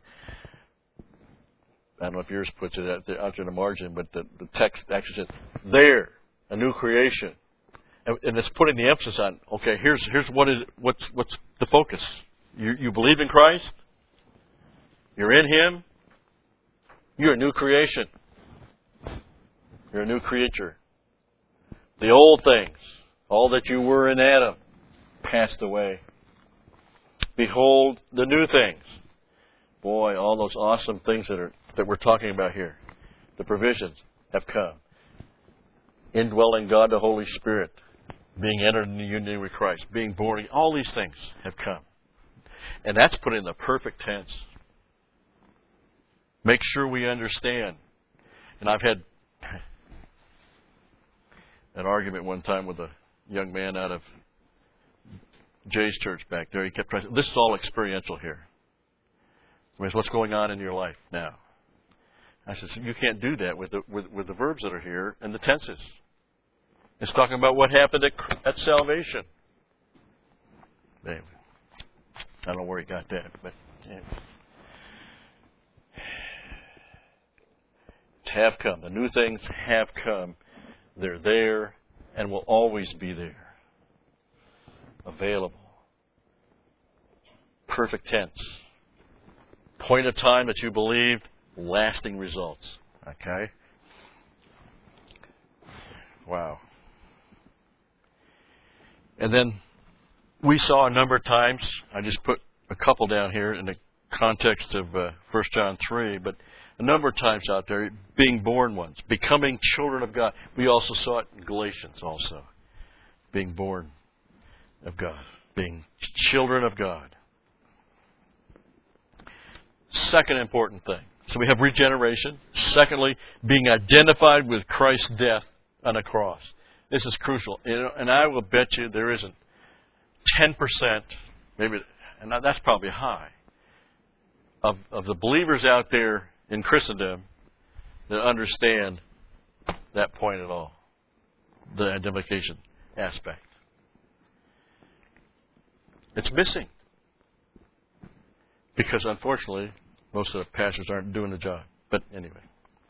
I don't know if yours puts it out in the margin, but the text actually says, there, a new creation. And it's putting the emphasis on, okay, here's what's the focus. You believe in Christ. You're in Him. You're a new creation. You're a new creature. The old things, all that you were in Adam, passed away. Behold the new things. Boy, all those awesome things that we're talking about here. The provisions have come. Indwelling God the Holy Spirit. Being entered in the union with Christ, being born, all these things have come. And that's put in the perfect tense. Make sure we understand. And I've had an argument one time with a young man out of Jay's church back there. He kept trying, this is all experiential here. I mean, what's going on in your life now? I said, you can't do that with the verbs that are here and the tenses. It's talking about what happened at salvation. Anyway, I don't know where he got that, but anyway. have come. The new things have come. They're there and will always be there. Available. Perfect tense. Point of time that you believed, lasting results. Okay? Wow. And then we saw a number of times, I just put a couple down here in the context of 1 John 3, but a number of times out there, being born ones, becoming children of God. We also saw it in Galatians also. Being born of God. Being children of God. Second important thing. So we have regeneration. Secondly, being identified with Christ's death on a cross. This is crucial. And I will bet you there isn't 10%, maybe, and that's probably high, of the believers out there in Christendom that understand that point at all. The identification aspect. It's missing. Because unfortunately, most of the pastors aren't doing the job. But anyway.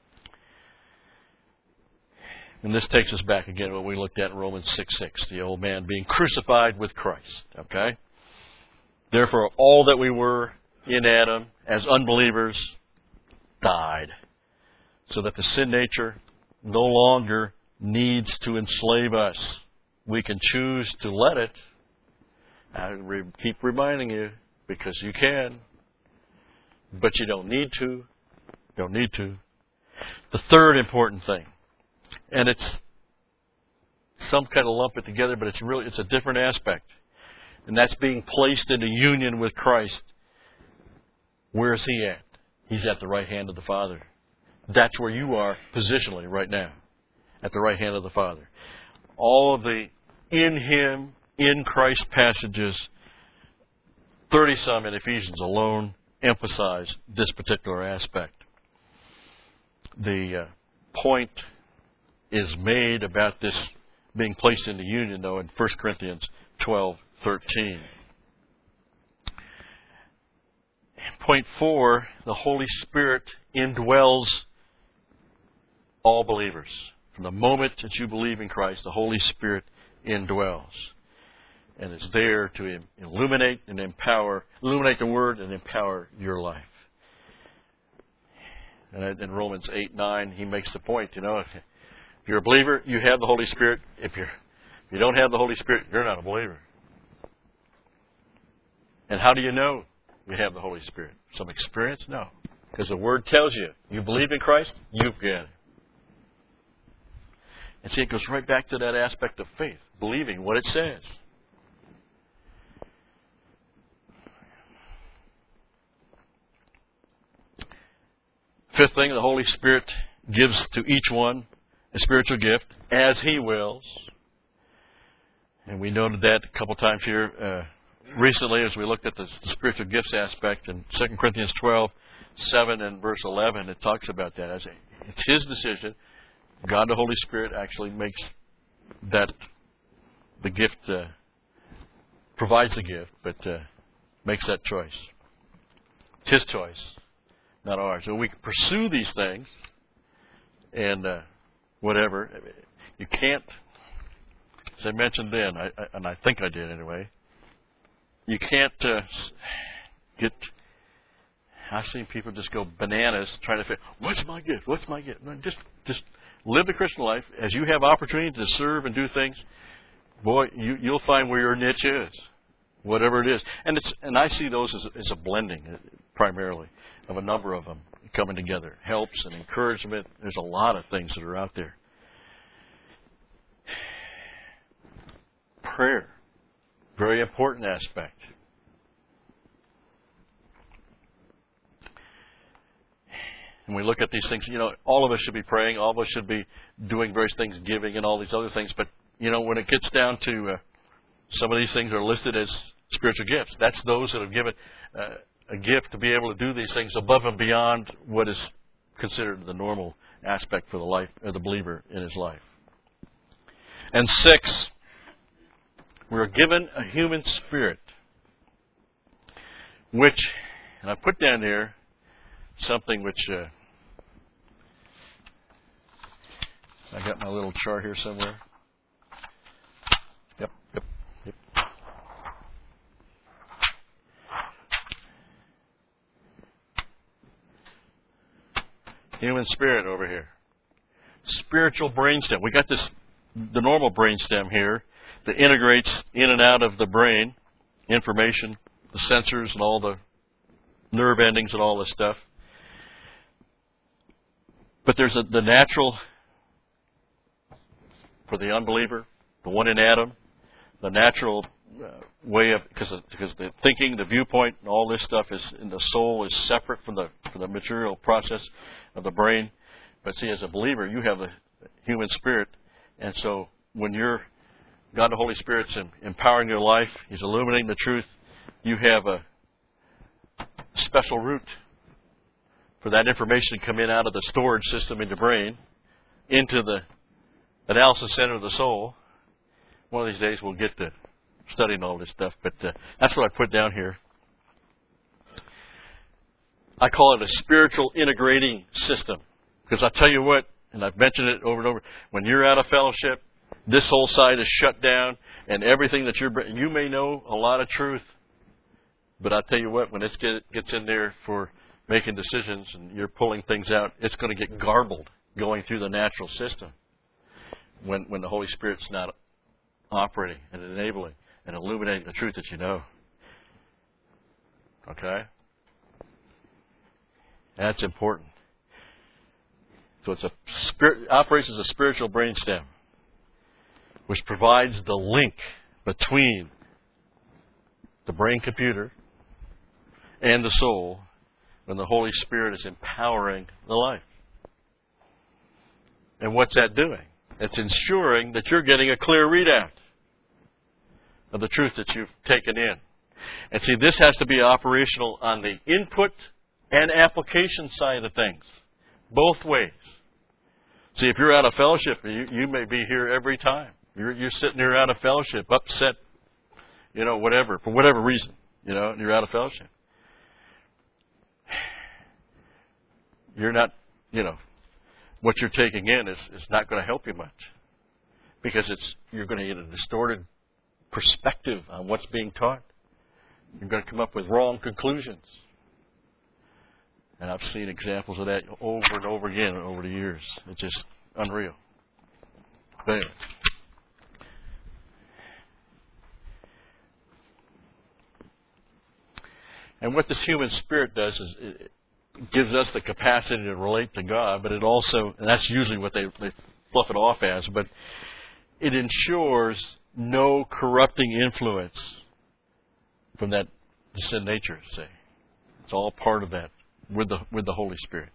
And this takes us back again to what we looked at in Romans 6:6, the old man being crucified with Christ. Okay? Therefore, all that we were in Adam as unbelievers died. So that the sin nature no longer needs to enslave us. We can choose to let it. I keep reminding you, because you can. But you don't need to. Don't need to. The third important thing, and it's some kind of lump it together, but it's a different aspect. And that's being placed into union with Christ. Where is He at? He's at the right hand of the Father. That's where you are positionally right now. At the right hand of the Father. All of the in Him, in Christ passages, 30-some in Ephesians alone, emphasize this particular aspect. The point is made about this being placed into union, though, in 1 Corinthians 12:13. Point 4, the Holy Spirit indwells all believers. From the moment that you believe in Christ, the Holy Spirit indwells. And it's there to illuminate the Word and empower your life. And in Romans 8:9, he makes the point, if you're a believer, you have the Holy Spirit. If you don't have the Holy Spirit, you're not a believer. And how do you know you have the Holy Spirit? Some experience? No. Because the Word tells you, you believe in Christ, you've got it. And see, it goes right back to that aspect of faith, believing what it says. Fifth thing, the Holy Spirit gives to each one a spiritual gift as He wills. And we noted that a couple times here recently as we looked at the spiritual gifts aspect in 2 Corinthians 12:7 and verse 11. It talks about that. It's His decision. God the Holy Spirit actually makes that the gift, provides the gift, but makes that choice. It's His choice, not ours. So we can pursue these things and whatever. You can't, as I mentioned then, and I think I did anyway, you can't get... I've seen people just go bananas trying to figure, what's my gift? What's my gift? No, just live the Christian life. As you have opportunity to serve and do things, boy, you'll find where your niche is, whatever it is. And I see those as a blending, primarily, of a number of them coming together. Helps and encouragement. There's a lot of things that are out there. Prayer, very important aspect. And we look at these things, all of us should be praying, all of us should be doing various things, giving and all these other things. But, when it gets down to some of these things are listed as spiritual gifts. That's those that have given a gift to be able to do these things above and beyond what is considered the normal aspect for the life of the believer in his life. And 6, we're given a human spirit, which, and I put down there something which I got my little chart here somewhere. Yep. Human spirit over here. Spiritual brainstem. We got the normal brainstem here that integrates in and out of the brain information, the sensors and all the nerve endings and all this stuff. But there's the natural, for the unbeliever, the one in Adam, the natural way of, because the thinking, the viewpoint, and all this stuff is, and the soul is separate from the material process of the brain. But see, as a believer, you have the human spirit, and so when God the Holy Spirit's empowering your life, He's illuminating the truth, you have a special route for that information to come in out of the storage system in the brain into the analysis center of the soul. One of these days we'll get to studying all this stuff, but that's what I put down here. I call it a spiritual integrating system, because I tell you what, and I've mentioned it over and over, when you're out of fellowship, this whole side is shut down, and everything that you may know a lot of truth, but I tell you what, when it gets in there for making decisions and you're pulling things out, it's going to get garbled going through the natural system when the Holy Spirit's not operating and enabling and illuminating the truth that you know. Okay? That's important. So operates as a spiritual brainstem, which provides the link between the brain computer and the soul when the Holy Spirit is empowering the life. And what's that doing? It's ensuring that you're getting a clear readout of the truth that you've taken in. And see, this has to be operational on the input and application side of things, both ways. See, if you're out of fellowship, you may be here every time. You're sitting here out of fellowship, upset, whatever, for whatever reason, and you're out of fellowship. You're not, what you're taking in is not going to help you much, because you're going to get a distorted perspective on what's being taught. You're going to come up with wrong conclusions. And I've seen examples of that over and over again over the years. It's just unreal. But anyway. And what this human spirit does is it gives us the capacity to relate to God, but it also, and that's usually what they fluff it off as, but it ensures no corrupting influence from that sin nature, say. It's all part of that with the Holy Spirit.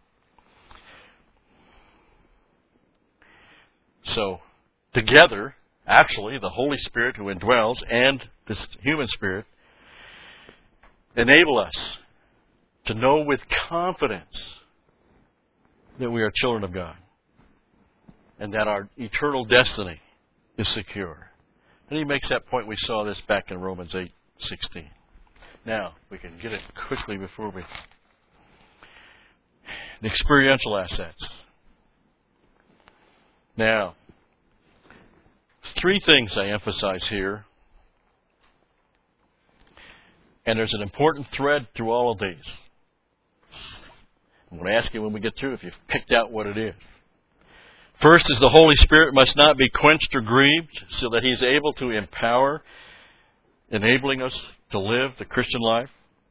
So, together, actually, the Holy Spirit who indwells and this human spirit enable us to know with confidence that we are children of God and that our eternal destiny is secure. And he makes that point. We saw this back in Romans 8:16. Now, we can get it quickly before we... The experiential assets. Now, 3 things I emphasize here. And there's an important thread through all of these. I'm going to ask you when we get through if you've picked out what it is. First is the Holy Spirit must not be quenched or grieved, so that He's able to empower, enabling us to live the Christian life.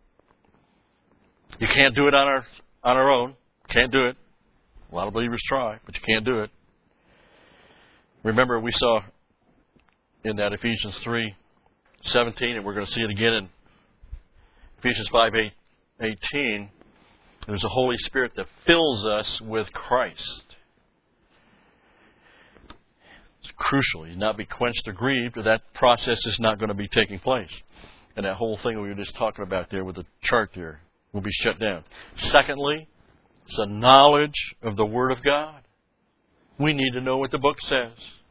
You can't do it on our own. Can't do it. A lot of believers try, but you can't do it. Remember, we saw in that Ephesians 3:17, and we're going to see it again in Ephesians 5:18, there's a Holy Spirit that fills us with Christ. It's crucial. You not be quenched or grieved, or that process is not going to be taking place. And that whole thing we were just talking about there with the chart there will be shut down. Secondly, it's a knowledge of the Word of God. We need to know what the book says.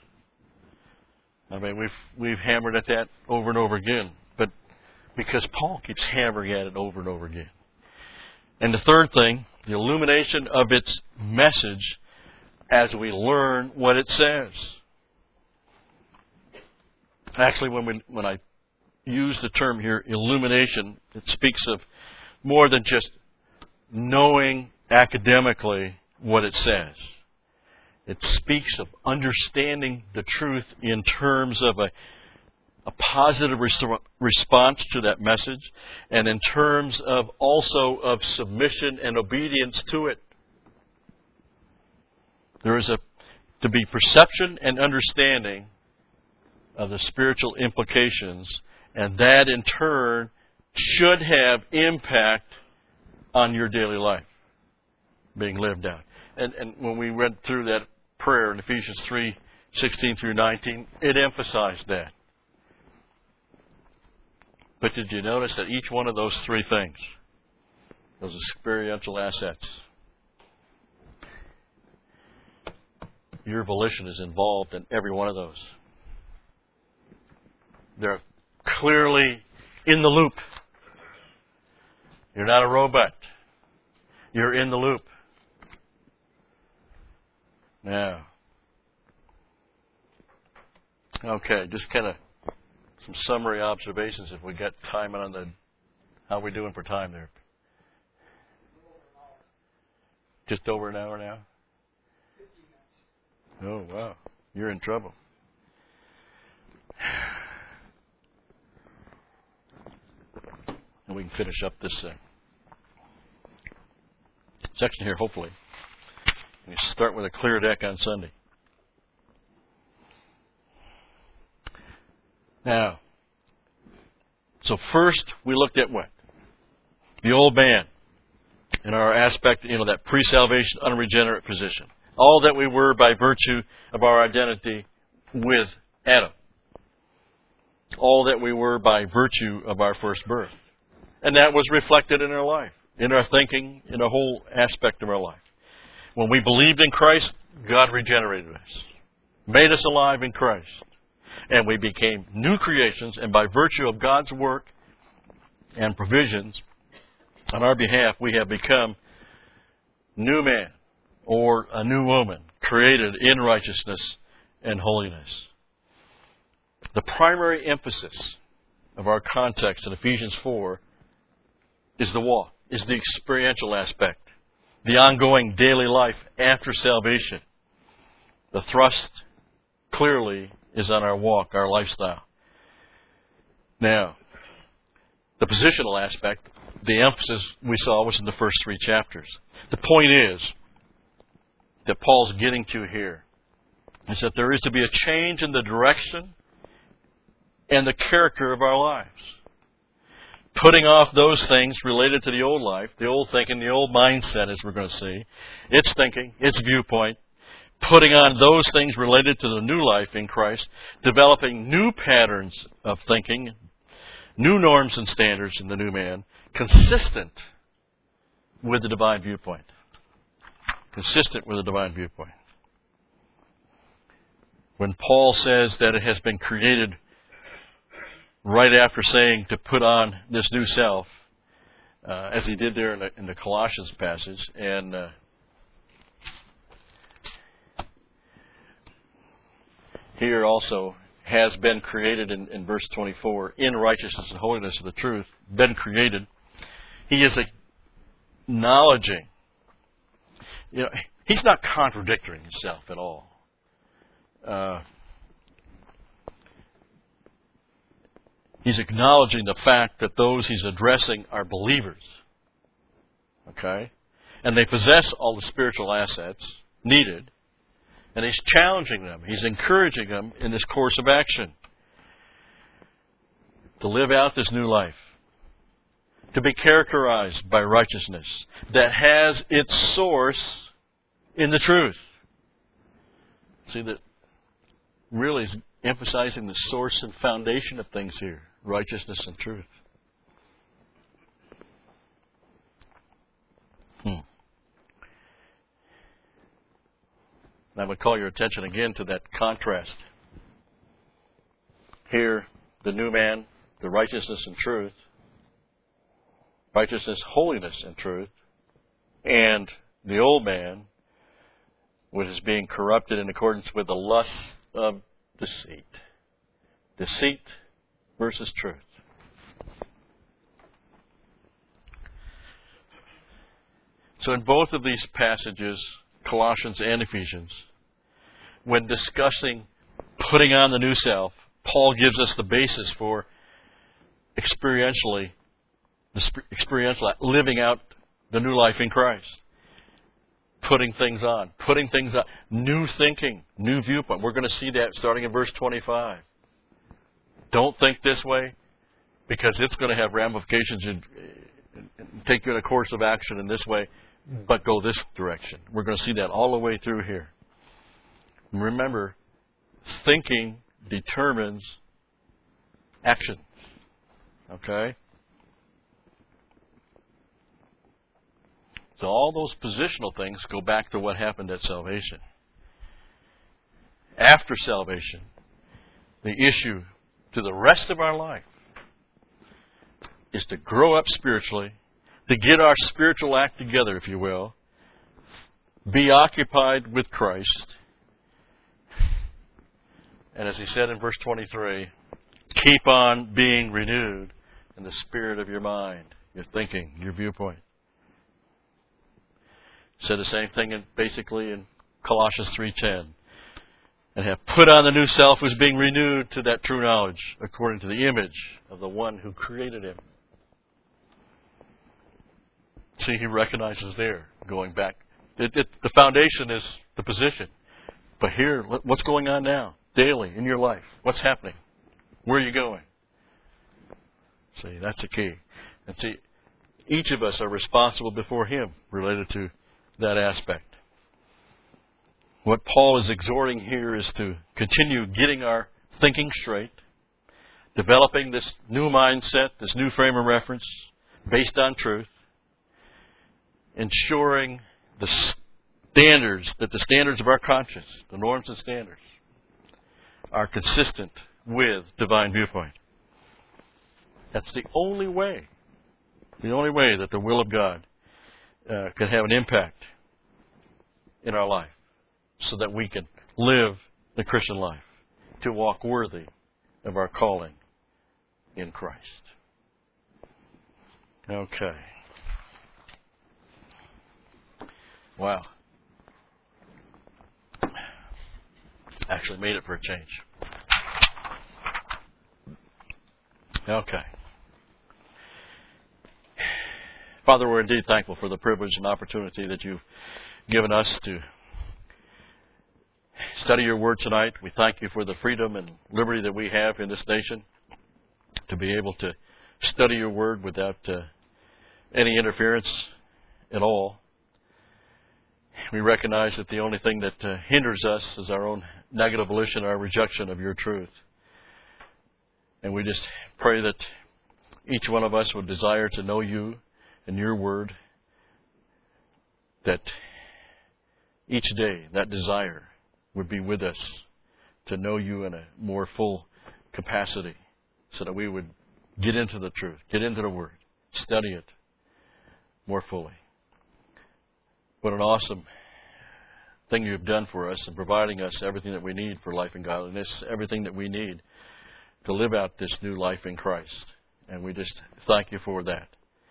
I mean, we've hammered at that over and over again, but because Paul keeps hammering at it over and over again. And the third thing, the illumination of its message as we learn what it says. Actually, when I use the term here, illumination, it speaks of more than just knowing academically what it says. It speaks of understanding the truth in terms of a positive response to that message, and in terms of also of submission and obedience to it. There is to be perception and understanding of the spiritual implications, and that in turn should have impact on your daily life being lived out. And when we went through that prayer in Ephesians 3:16 through 19, it emphasized that. But did you notice that each one of those three things, those experiential assets, your volition is involved in every one of those. They're clearly in the loop. You're not a robot. You're in the loop. Now, okay, just kind of some summary observations if we got time on the, how we doing for time there? Just over an hour now? Oh, wow. You're in trouble. And we can finish up this section here, hopefully. We start with a clear deck on Sunday. Now, so first we looked at what? The old man in our aspect, that pre-salvation, unregenerate position. All that we were by virtue of our identity with Adam. All that we were by virtue of our first birth. And that was reflected in our life, in our thinking, in a whole aspect of our life. When we believed in Christ, God regenerated us, made us alive in Christ. And we became new creations, and by virtue of God's work and provisions on our behalf, we have become new man or a new woman, created in righteousness and holiness. The primary emphasis of our context in Ephesians 4 is the walk, is the experiential aspect, the ongoing daily life after salvation. The thrust clearly is on our walk, our lifestyle. Now, the positional aspect, the emphasis we saw was in the first 3 chapters. The point is that Paul's getting to here is that there is to be a change in the direction and the character of our lives. Putting off those things related to the old life, the old thinking, the old mindset, as we're going to see, its thinking, its viewpoint, putting on those things related to the new life in Christ, developing new patterns of thinking, new norms and standards in the new man, consistent with the divine viewpoint. Consistent with the divine viewpoint. When Paul says that it has been created right after saying to put on this new self, as he did there in the Colossians passage, and here also has been created in verse 24, in righteousness and holiness of the truth, been created. He is acknowledging, he's not contradicting himself at all. He's acknowledging the fact that those he's addressing are believers. Okay? And they possess all the spiritual assets needed. And he's challenging them. He's encouraging them in this course of action to live out this new life. To be characterized by righteousness that has its source in the truth. See, that really is emphasizing the source and foundation of things here. Righteousness and truth. I would call your attention again to that contrast. Here, the new man, the righteousness and truth, righteousness, holiness and truth, and the old man, which is being corrupted in accordance with the lust of deceit. Deceit versus truth. So in both of these passages, Colossians and Ephesians, when discussing putting on the new self, Paul gives us the basis for experientially living out the new life in Christ. Putting things on, new thinking, new viewpoint. We're going to see that starting in verse 25. Don't think this way, because it's going to have ramifications and take you in a course of action in this way, but go this direction. We're going to see that all the way through here. And remember, thinking determines action. Okay? So all those positional things go back to what happened at salvation. After salvation, the issue to the rest of our life is to grow up spiritually, to get our spiritual act together, if you will, be occupied with Christ, and as he said in verse 23, keep on being renewed in the spirit of your mind, your thinking, your viewpoint. Said the same thing basically in Colossians 3:10. And have put on the new self who's being renewed to that true knowledge according to the image of the one who created him. See, he recognizes there, going back. The foundation is the position. But here, what's going on now? Daily, in your life. What's happening? Where are you going? See, that's the key. And see, each of us are responsible before him related to that aspect. What Paul is exhorting here is to continue getting our thinking straight, developing this new mindset, this new frame of reference based on truth, ensuring the standards of our conscience, the norms and standards, are consistent with divine viewpoint. That's the only way that the will of God can have an impact in our life, so that we can live the Christian life, to walk worthy of our calling in Christ. Okay. Wow. Actually made it for a change. Okay. Father, we're indeed thankful for the privilege and opportunity that you've given us to study your word tonight. We thank you for the freedom and liberty that we have in this nation to be able to study your word without any interference at all. We recognize that the only thing that hinders us is our own negative volition, our rejection of your truth. And we just pray that each one of us would desire to know you and your word, that each day that desire would be with us to know you in a more full capacity, so that we would get into the truth, get into the word, study it more fully. What an awesome thing you've done for us in providing us everything that we need for life and godliness, everything that we need to live out this new life in Christ. And we just thank you for that.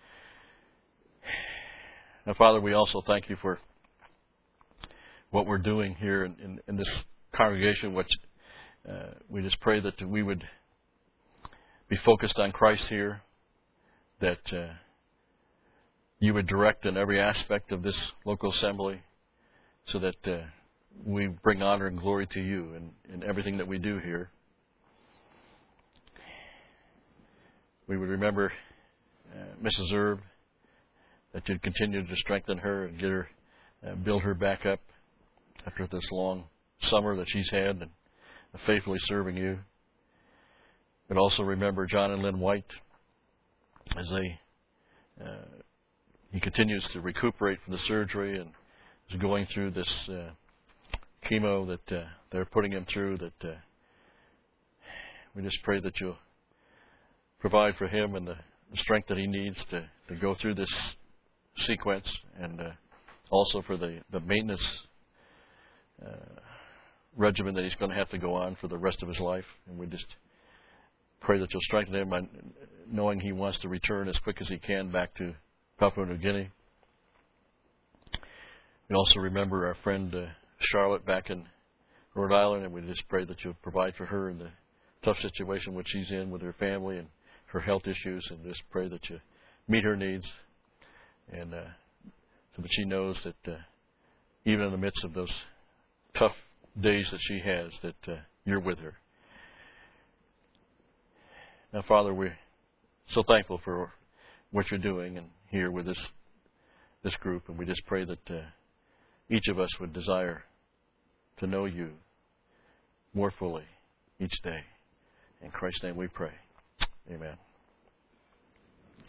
Now, Father, we also thank you for what we're doing here in this congregation, which we just pray that we would be focused on Christ here, that you would direct in every aspect of this local assembly, so that we bring honor and glory to you in everything that we do here. We would remember Mrs. Erb, that you'd continue to strengthen her and get her, build her back up after this long summer that she's had and faithfully serving you. But also remember John and Lynn White as he continues to recuperate from the surgery and is going through this chemo that they're putting him through. That we just pray that you'll provide for him and the strength that he needs to go through this sequence, and also for the maintenance regimen that he's going to have to go on for the rest of his life. And we just pray that you'll strengthen him by knowing he wants to return as quick as he can back to Papua New Guinea. We also remember our friend Charlotte back in Rhode Island, and we just pray that you'll provide for her in the tough situation which she's in with her family and her health issues, and just pray that you meet her needs, and so that she knows that even in the midst of those tough days that she has, that you're with her. Now, Father, we're so thankful for what you're doing and here with this group, and we just pray that each of us would desire to know you more fully each day. In Christ's name we pray. Amen.